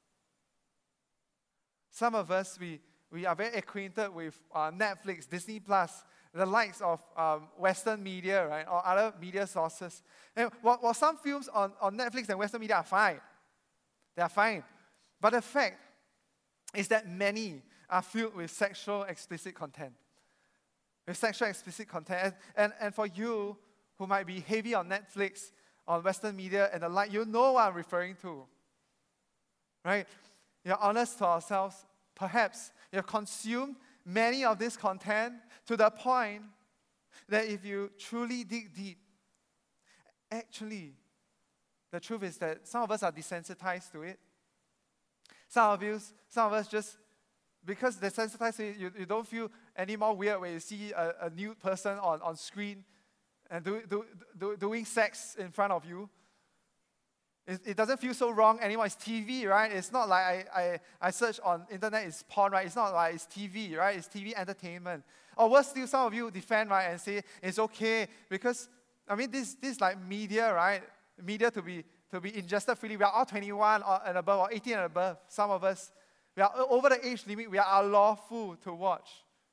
Some of us, we, we are very acquainted with uh, Netflix, Disney Plus, the likes of um, Western media, right, or other media sources. And while, while some films on, on Netflix and Western media are fine, they are fine. But the fact is that many are filled with sexual explicit content. With sexual explicit content. And, and, and for you who might be heavy on Netflix, on Western media and the like, you know what I'm referring to. Right? You're honest to ourselves. Perhaps you've consumed many of this content to the point that if you truly dig deep, actually, the truth is that some of us are desensitized to it. Some of you, some of us just, because they're sensitized to it, you, you don't feel any more weird when you see a, a nude person on, on screen and do, do, do, doing sex in front of you. It, it doesn't feel so wrong anymore. It's T V, right? It's not like I, I, I search on internet, it's porn, right? It's not like it's T V, right? It's T V entertainment. Or worse still, some of you defend, right, and say it's okay because, I mean, this this like media, right? Media to be to be ingested freely. We are all twenty-one or, and above, or eighteen and above. Some of us, we are over the age limit. We are lawful to watch.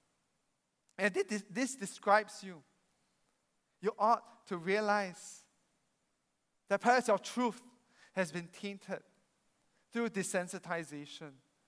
And this, this describes you. You ought to realize that perhaps your truth has been tainted through desensitization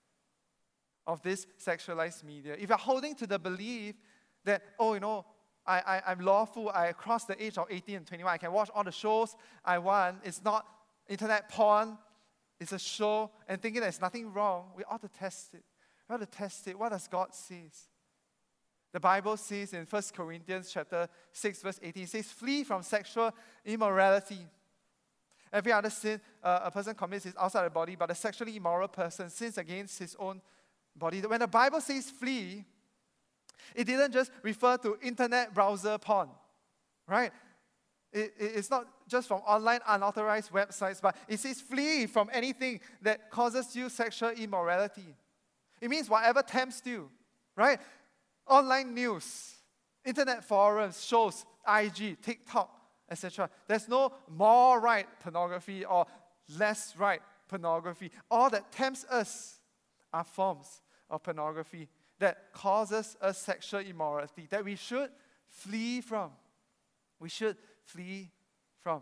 of this sexualized media. If you're holding to the belief that, oh, you know, I, I, I'm lawful, I crossed the age of eighteen and twenty-one, I can watch all the shows I want, it's not internet porn, it's a show, and thinking there's nothing wrong, we ought to test it. We ought to test it. What does God say? The Bible says in First Corinthians chapter six, verse eighteen, it says, flee from sexual immorality. Every other sin uh, a person commits is outside the body, but a sexually immoral person sins against his own body. When the Bible says flee, it didn't just refer to internet browser porn, right? It, it, it's not just from online unauthorized websites, but it says flee from anything that causes you sexual immorality. It means whatever tempts you, right? Online news, internet forums, shows, I G, TikTok, et cetera. There's no more right pornography or less right pornography. All that tempts us are forms of pornography that causes us sexual immorality that we should flee from. We should flee from.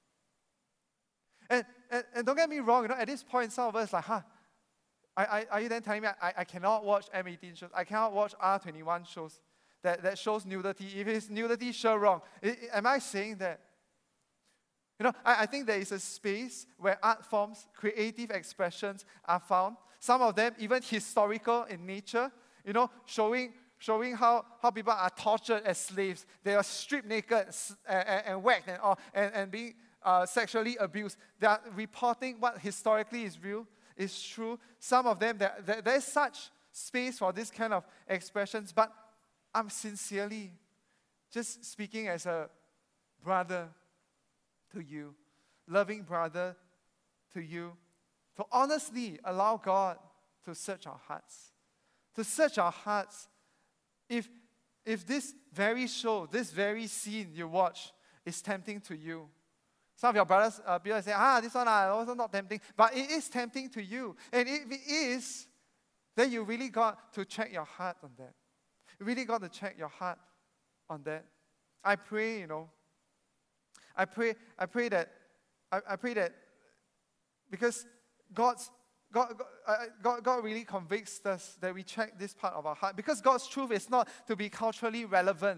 And, and, and don't get me wrong, you know, at this point, some of us like, huh, I, I, are you then telling me I, I cannot watch M eighteen shows? I cannot watch R twenty-one shows that, that shows nudity? If it's nudity, sure wrong. I, I, am I saying that? You know, I, I think there is a space where art forms, creative expressions are found. Some of them even historical in nature, you know, showing showing how, how people are tortured as slaves. They are stripped naked and, and, and whacked and, all, and, and being uh, sexually abused. They are reporting what historically is real, is true. Some of them, there, there, there's such space for this kind of expressions, but I'm sincerely just speaking as a brother to you, loving brother to you, to honestly allow God to search our hearts. To search our hearts if if this very show, this very scene you watch is tempting to you. Some of your brothers, uh, people say, ah, this one uh, also not tempting. But it is tempting to you. And if it is, then you really got to check your heart on that. You really got to check your heart on that. I pray, you know, I pray, I pray that, I, I pray that because God's, God, God, uh, God, God really convicts us that we check this part of our heart. Because God's truth is not to be culturally relevant.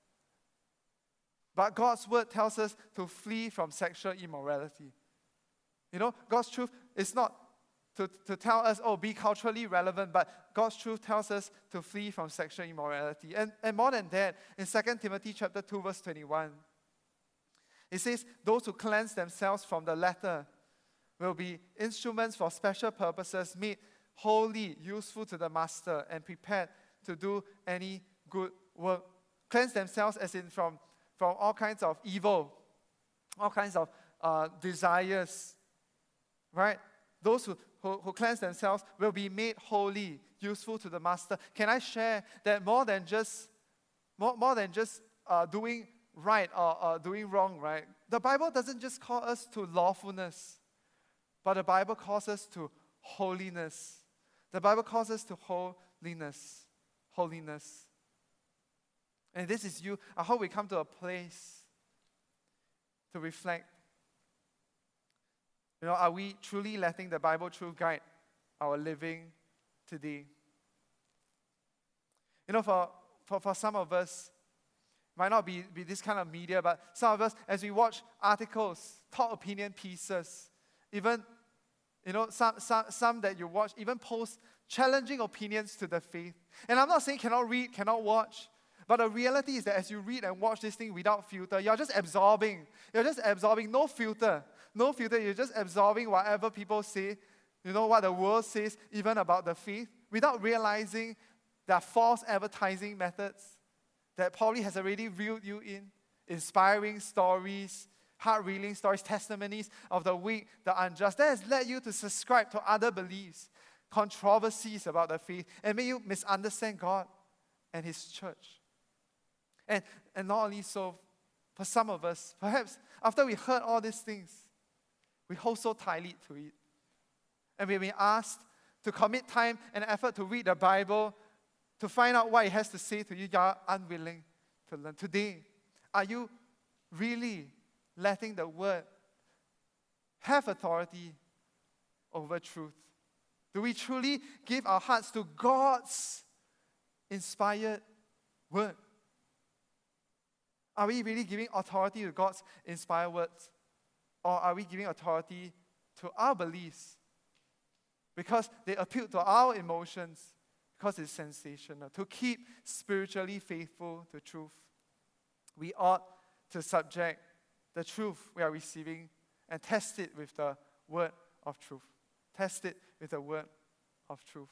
But God's word tells us to flee from sexual immorality. You know, God's truth is not to, to tell us, oh, be culturally relevant, but God's truth tells us to flee from sexual immorality. And, and more than that, in Second Timothy chapter two, verse twenty-one, it says, those who cleanse themselves from the latter will be instruments for special purposes, made holy, useful to the master, and prepared to do any good work. Cleanse themselves as in from from all kinds of evil, all kinds of uh, desires, right? Those who, who, who cleanse themselves will be made holy, useful to the master. Can I share that more than just, more, more than just uh, doing right or uh, doing wrong, right? The Bible doesn't just call us to lawfulness, but the Bible calls us to holiness. The Bible calls us to holiness, holiness. And this is you. I hope we come to a place to reflect. You know, are we truly letting the Bible truth guide our living today? You know, for, for, for some of us, might not be, be this kind of media, but some of us, as we watch articles, top opinion pieces, even, you know, some, some, some that you watch, even post challenging opinions to the faith. And I'm not saying cannot read, cannot watch. But the reality is that as you read and watch this thing without filter, you're just absorbing. You're just absorbing, no filter. No filter, you're just absorbing whatever people say, you know, what the world says, even about the faith, without realizing there are false advertising methods that probably has already reeled you in. Inspiring stories, heart-reeling stories, testimonies of the weak, the unjust. That has led you to subscribe to other beliefs, controversies about the faith, and made you misunderstand God and His church. And, and not only so, for some of us, perhaps after we heard all these things, we hold so tightly to it. And we've been asked to commit time and effort to read the Bible, to find out what it has to say to you. You are unwilling to learn. Today, are you really letting the Word have authority over truth? Do we truly give our hearts to God's inspired Word? Are we really giving authority to God's inspired words? Or are we giving authority to our beliefs? Because they appeal to our emotions, because it's sensational. To keep spiritually faithful to truth, we ought to subject the truth we are receiving and test it with the word of truth. Test it with the word of truth.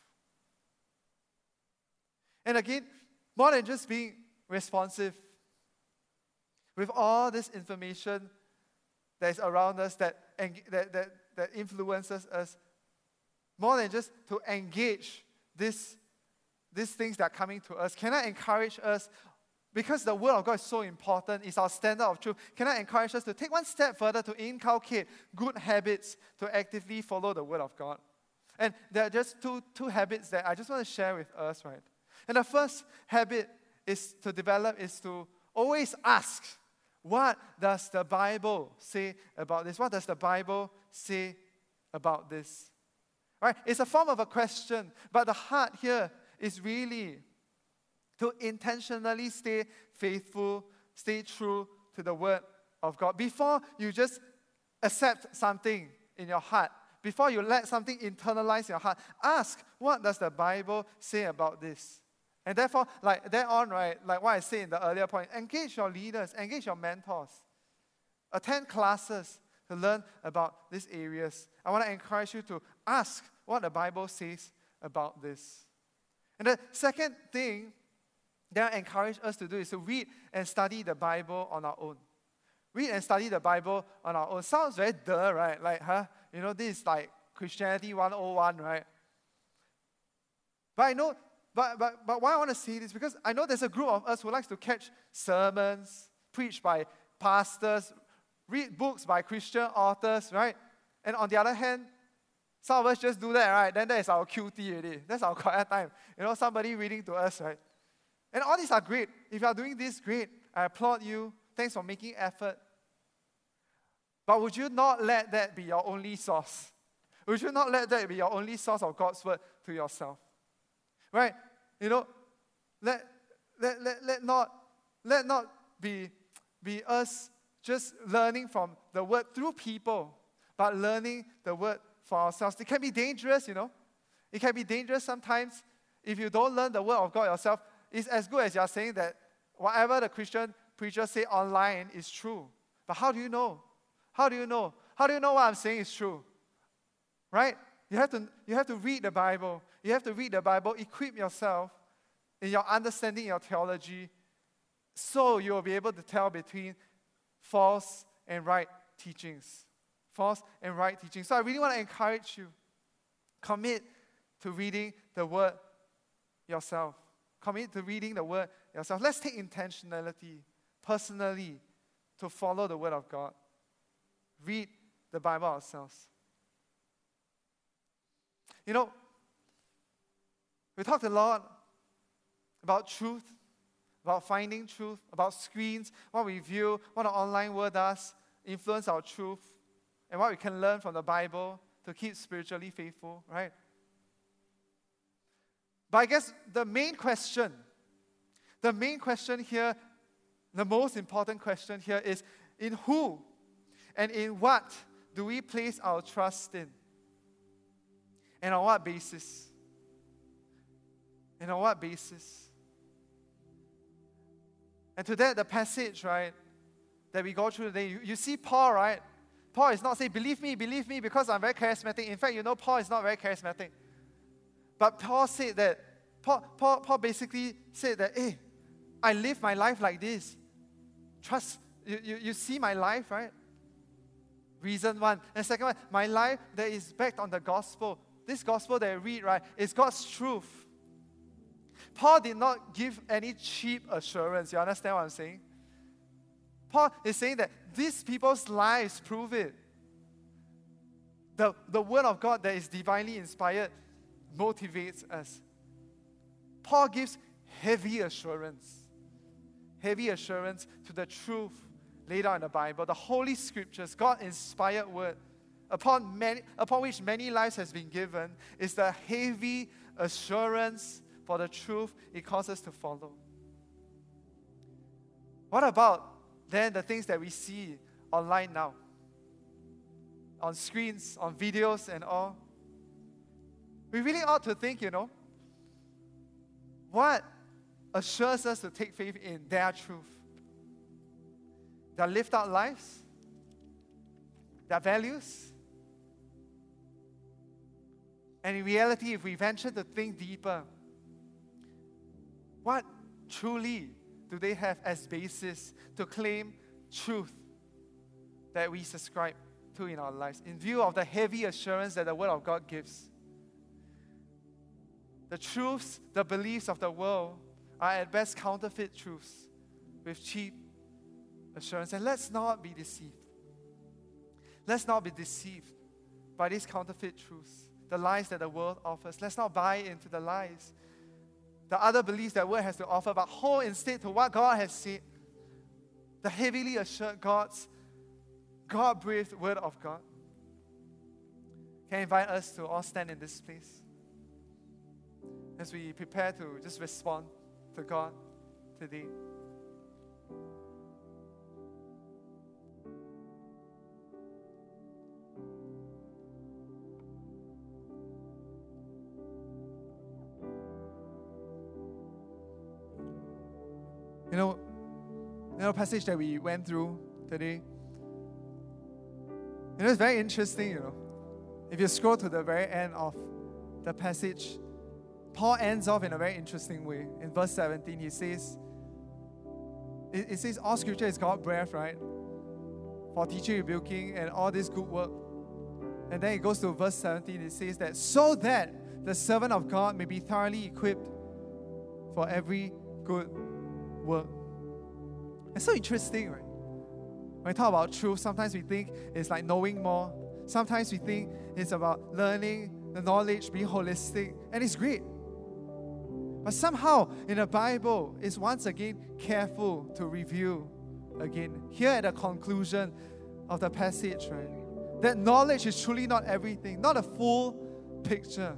And again, more than just being responsive, with all this information that is around us, that, that, that, that influences us, more than just to engage this, these things that are coming to us, can I encourage us, because the Word of God is so important, it's our standard of truth, can I encourage us to take one step further to inculcate good habits to actively follow the Word of God? And there are just two, two habits that I just want to share with us, right? And the first habit is to develop is to always ask, what does the Bible say about this? What does the Bible say about this? Right? It's a form of a question, but the heart here is really to intentionally stay faithful, stay true to the Word of God. Before you just accept something in your heart, before you let something internalize in your heart, ask, what does the Bible say about this? And therefore, like that on, right, like what I said in the earlier point, engage your leaders, engage your mentors. Attend classes to learn about these areas. I want to encourage you to ask what the Bible says about this. And the second thing that I encourage us to do is to read and study the Bible on our own. Read and study the Bible on our own. Sounds very duh, right? Like, huh? You know, this is like Christianity one oh one, right? But I know but, but, but why I want to say this? Because I know there's a group of us who likes to catch sermons preached by pastors, read books by Christian authors, right? And on the other hand, some of us just do that, right? Then that is our Q T already. That's our quiet time. You know, somebody reading to us, right? And all these are great. If you are doing this, great. I applaud you. Thanks for making effort. But would you not let that be your only source? Would you not let that be your only source of God's word to yourself? Right? You know, let, let, let, let not, let not be, be us just learning from the word through people, but learning the word for ourselves. It can be dangerous, you know. It can be dangerous sometimes if you don't learn the word of God yourself. It's as good as you're saying that whatever the Christian preachers say online is true. But how do you know? How do you know? How do you know what I'm saying is true? Right? You have to, you have to read the Bible. You have to read the Bible, equip yourself in your understanding, your theology, so you will be able to tell between false and right teachings. False and right teaching. So I really want to encourage you. Commit to reading the word yourself. Commit to reading the word yourself. Let's take intentionality, personally, to follow the word of God. Read the Bible ourselves. You know, we talked a lot about truth, about finding truth, about screens, what we view, what the online world does, influence our truth, and what we can learn from the Bible to keep spiritually faithful, right? But I guess the main question, the main question here, the most important question here is, in who and in what do we place our trust in? And on what basis? And on what basis? And to that, the passage, right, that we go through today, you, you see Paul, right? Paul is not saying, believe me, believe me, because I'm very charismatic. In fact, you know, Paul is not very charismatic. But Paul said that, Paul, Paul, Paul basically said that, hey, I live my life like this. Trust, you, you, you see my life, right? Reason one. And second one, my life that is backed on the gospel. This gospel that I read, right, is God's truth. Paul did not give any cheap assurance. You understand what I'm saying? Paul is saying that these people's lives prove it. The, the word of God that is divinely inspired motivates us. Paul gives heavy assurance. Heavy assurance to the truth laid out in the Bible. The Holy Scriptures, God-inspired word, upon, many, upon which many lives has been given, is the heavy assurance for the truth it calls us to follow. What about then the things that we see online now? On screens, on videos and all. We really ought to think, you know, what assures us to take faith in their truth? Their lived out lives? Their values? And in reality, if we venture to think deeper, what truly do they have as basis to claim truth that we subscribe to in our lives, in view of the heavy assurance that the Word of God gives? The truths, the beliefs of the world are at best counterfeit truths with cheap assurance. And let's not be deceived. Let's not be deceived by these counterfeit truths, the lies that the world offers. Let's not buy into the lies, the other beliefs that the world has to offer, but hold instead to what God has said, the heavily assured God's God-breathed word of God. Can I invite us to all stand in this place as we prepare to just respond to God today. You know, you know, passage that we went through today, you know, it's very interesting, you know. If you scroll to the very end of the passage, Paul ends off in a very interesting way. In verse seventeen, he says, it, it says, all scripture is God's breath, right? For teaching, rebuking, and all this good work. And then it goes to verse seventeen, it says that, so that the servant of God may be thoroughly equipped for every good work. It's so interesting, right? When we talk about truth, sometimes we think it's like knowing more. Sometimes we think it's about learning, the knowledge, being holistic, and it's great. But somehow in the Bible, it's once again careful to review again, here at the conclusion of the passage, right? That knowledge is truly not everything, not a full picture.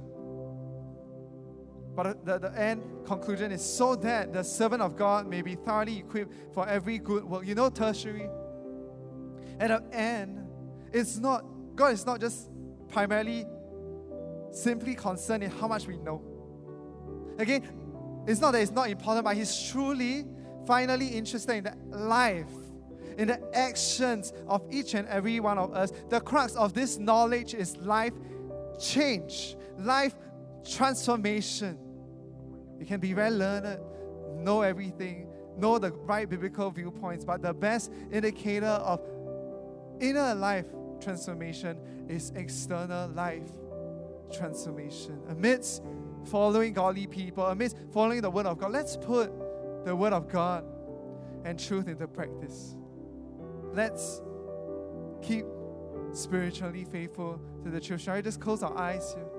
But the, the end conclusion is so that the servant of God may be thoroughly equipped for every good work. You know, tertiary. At the end, it's not, God is not just primarily simply concerned in how much we know. Again, it's not that it's not important, but He's truly, finally interested in the life, in the actions of each and every one of us. The crux of this knowledge is life change, life transformation. You can be very learned, know everything, know the right biblical viewpoints, but the best indicator of inner life transformation is external life transformation. Amidst following godly people, amidst following the Word of God, let's put the Word of God and truth into practice. Let's keep spiritually faithful to the truth. Shall we just close our eyes here?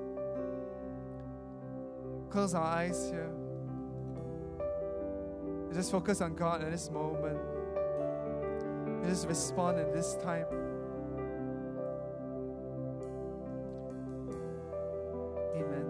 Close our eyes here. And just focus on God at this moment. And just respond in this time. Amen.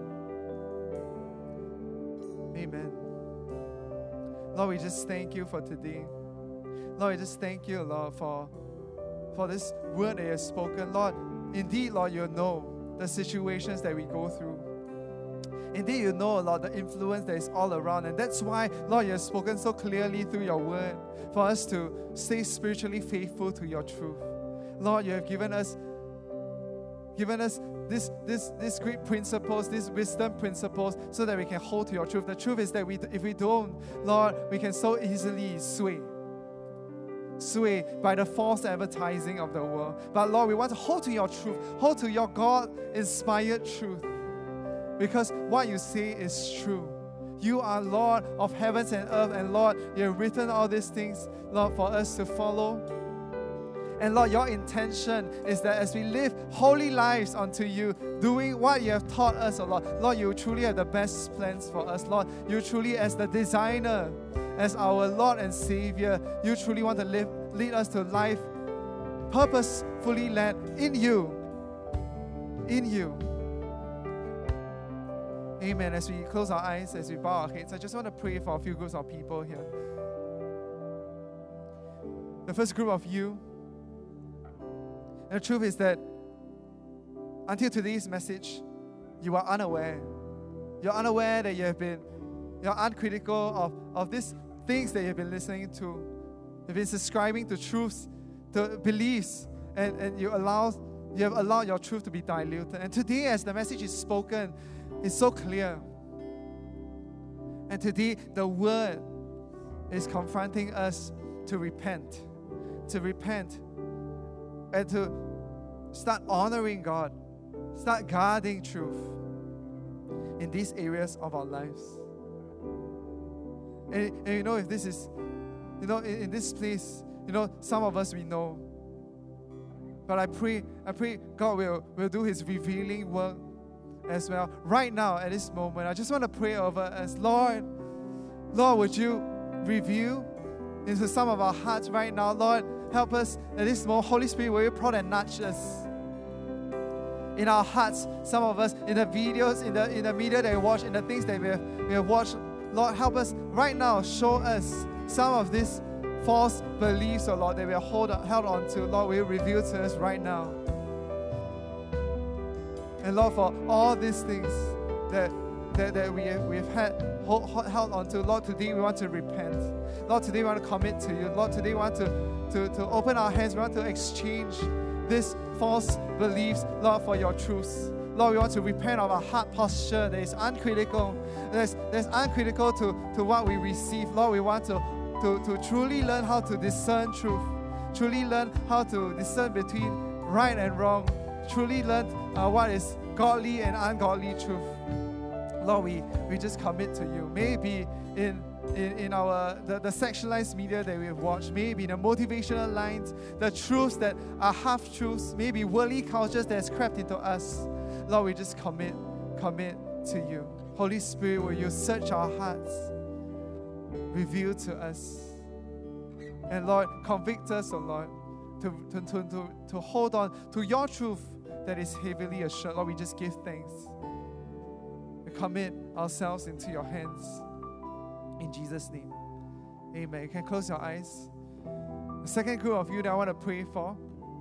Amen. Lord, we just thank you for today. Lord, we just thank you, Lord, for, for this word that you have spoken. Lord, indeed, Lord, you know the situations that we go through. Indeed, you know, Lord, the influence that is all around. And that's why, Lord, you have spoken so clearly through your word for us to stay spiritually faithful to your truth. Lord, you have given us given us this, this, this great principles, these wisdom principles, so that we can hold to your truth. The truth is that we, if we don't, Lord, we can so easily sway. Sway by the false advertising of the world. But Lord, we want to hold to your truth, hold to your God-inspired truth. Because what you say is true. You are Lord of heavens and earth, and Lord, you have written all these things, Lord, for us to follow. And Lord, your intention is that as we live holy lives unto you, doing what you have taught us, oh Lord, Lord, you truly have the best plans for us. Lord, you truly, as the designer, as our Lord and Savior, you truly want to live, lead us to life purposefully led in you. In you. Amen. As we close our eyes, as we bow our heads, I just want to pray for a few groups of people here. The first group of you, and the truth is that until today's message, you are unaware. You're unaware that you have been, you're uncritical of, of these things that you've been listening to. You've been subscribing to truths, to beliefs, and, and you allow, you have allowed your truth to be diluted. And today, as the message is spoken, it's so clear. And today, the word is confronting us to repent. To repent. And to start honoring God. Start guarding truth in these areas of our lives. And, and you know, if this is, you know, in, in this place, you know, some of us we know. But I pray, I pray God will, will do His revealing work as well. Right now, at this moment, I just want to pray over us. Lord, Lord, would you reveal into some of our hearts right now? Lord, help us at this moment. Holy Spirit, will you prod and nudge us in our hearts? Some of us, in the videos, in the in the media that we watch, in the things that we have, we have watched. Lord, help us right now. Show us some of these false beliefs, oh Lord, that we are hold, held on to. Lord, will you reveal to us right now? And Lord, for all these things that, that, that we have, we have had hold, held on to, Lord, today we want to repent. Lord, today we want to commit to you. Lord, today we want to, to, to open our hands. We want to exchange these false beliefs, Lord, for your truths. Lord, we want to repent of our heart posture that is uncritical, that's, that's uncritical to, to what we receive. Lord, we want to, to, to truly learn how to discern truth, truly learn how to discern between right and wrong, truly learn uh, what is godly and ungodly truth. Lord, we, we just commit to you. May it be in In, in our the, the sexualized media that we've watched, maybe the motivational lines, the truths that are half-truths, maybe worldly cultures that has crept into us. Lord, we just commit, commit to you. Holy Spirit, will you search our hearts, reveal to us, and Lord, convict us, oh Lord, to, to, to, to, to hold on to your truth that is heavily assured. Lord, we just give thanks. We commit ourselves into your hands. In Jesus' name, amen. You can close your eyes. The second group of you that I want to pray for,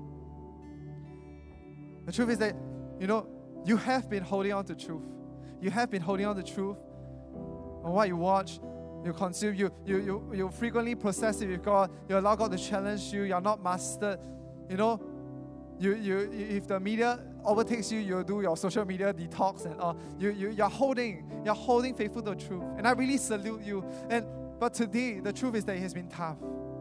the truth is that, you know, you have been holding on to truth. You have been holding on to truth on what you watch, you consume, you, you, you, you frequently process it with God, you allow God to challenge you, you're not mastered. You know, you, you, if the media overtakes you, you do your social media detox and all. You, you, you're holding, you're holding faithful to the truth. And I really salute you. And but today, the truth is that it has been tough.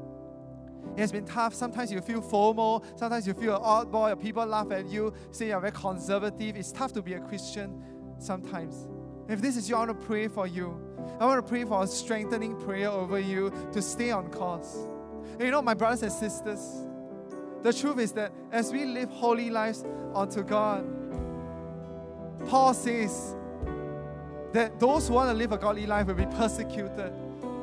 It has been tough. Sometimes you feel FOMO. Sometimes you feel an oddball. Your people laugh at you, say you're very conservative. It's tough to be a Christian sometimes. If this is you, I want to pray for you. I want to pray for a strengthening prayer over you to stay on course. And you know, my brothers and sisters, the truth is that as we live holy lives unto God, Paul says that those who want to live a godly life will be persecuted.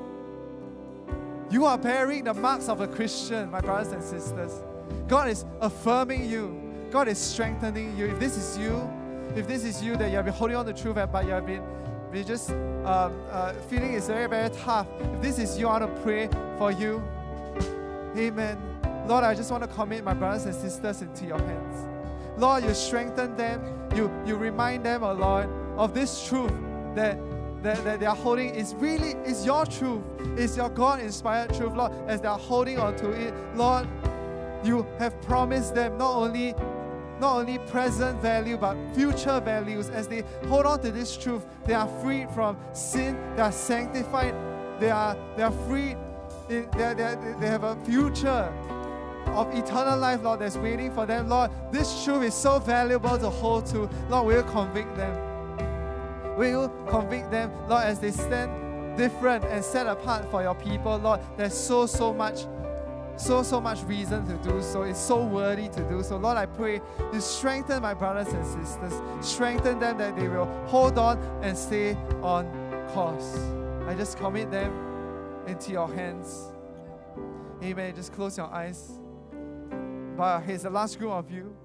You are bearing the marks of a Christian, my brothers and sisters. God is affirming you. God is strengthening you. If this is you, if this is you that you have been holding on to the truth, but you have been, been just um, uh, feeling it's very, very tough. If this is you, I want to pray for you. Amen. Lord, I just want to commit my brothers and sisters into your hands. Lord, you strengthen them. You, you remind them, oh Lord, of this truth that, that, that they are holding is really is your truth. It's your God-inspired truth, Lord. As they are holding on to it, Lord, you have promised them not only, not only present value, but future values. As they hold on to this truth, they are freed from sin. They are sanctified. They are, they are freed. They, they, they, they have a future of eternal life, Lord, that's waiting for them. Lord, this truth is so valuable to hold to. Lord, will you convict them? Will you convict them, Lord, as they stand different and set apart for your people, Lord? There's so, so much, so, so much reason to do so. It's so worthy to do so. Lord, I pray you strengthen my brothers and sisters. Strengthen them that they will hold on and stay on course. I just commit them into your hands. Amen. Just close your eyes. But here's the last group of you.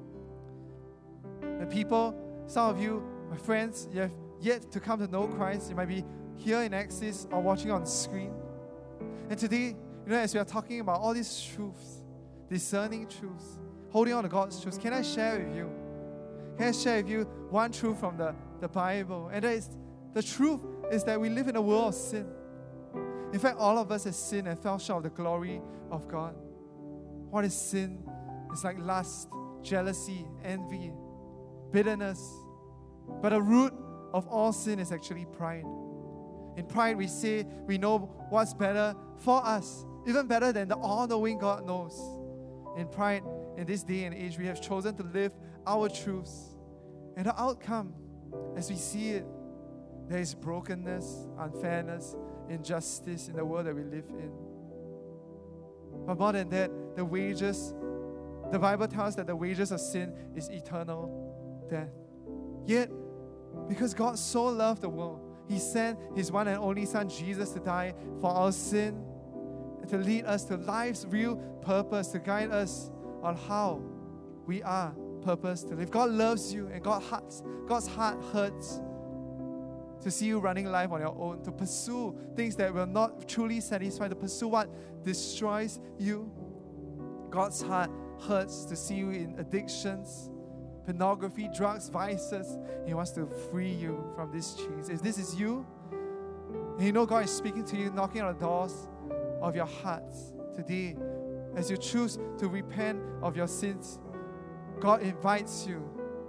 The people, some of you, my friends, you have yet to come to know Christ. You might be here in Axis or watching on the screen. And today, you know, as we are talking about all these truths, discerning truths, holding on to God's truths, can I share with you? Can I share with you one truth from the, the Bible? And that is, the truth is that we live in a world of sin. In fact, all of us have sinned and fell short of the glory of God. What is sin? It's like lust, jealousy, envy, bitterness. But the root of all sin is actually pride. In pride, we say we know what's better for us, even better than the all-knowing God knows. In pride, in this day and age, we have chosen to live our truths. And the outcome, as we see it, there is brokenness, unfairness, injustice in the world that we live in. But more than that, the wages, the Bible tells us that the wages of sin is eternal death. Yet, because God so loved the world, He sent His one and only Son, Jesus, to die for our sin, and to lead us to life's real purpose, to guide us on how we are purpose to live. God loves you, and God hearts, God's heart hurts to see you running life on your own, to pursue things that will not truly satisfy, to pursue what destroys you. God's heart hurts to see you in addictions, pornography, drugs, vices. He wants to free you from these chains. If this is you, and you know God is speaking to you, knocking on the doors of your hearts today, as you choose to repent of your sins, God invites you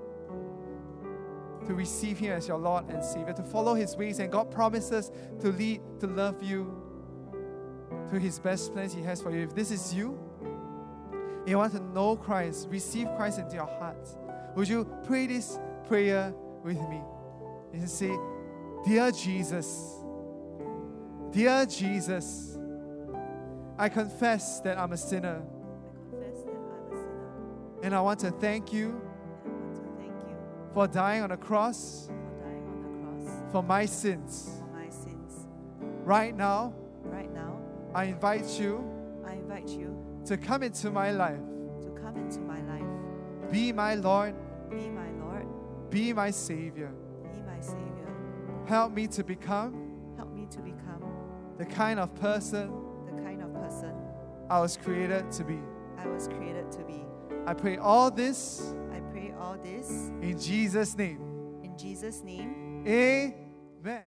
to receive Him as your Lord and Savior, to follow His ways, and God promises to lead, to love you to His best plans He has for you. If this is you, you want to know Christ, receive Christ into your heart, would you pray this prayer with me? and say, Dear Jesus, Dear Jesus, I confess that I'm a sinner, I confess that I'm a sinner. and I want to thank you And I want to thank you for dying on the cross for dying on the cross for my sins. for my sins. Right now, Right now, I invite you I invite you to come into my life. to come into my life. Be my Lord, Be my Lord. be my Savior. Be my Savior. Help me to become Help me to become the kind of person the kind of person I was created to be. I was created to be. I pray all this I pray all this in Jesus' name. in Jesus' name. Amen.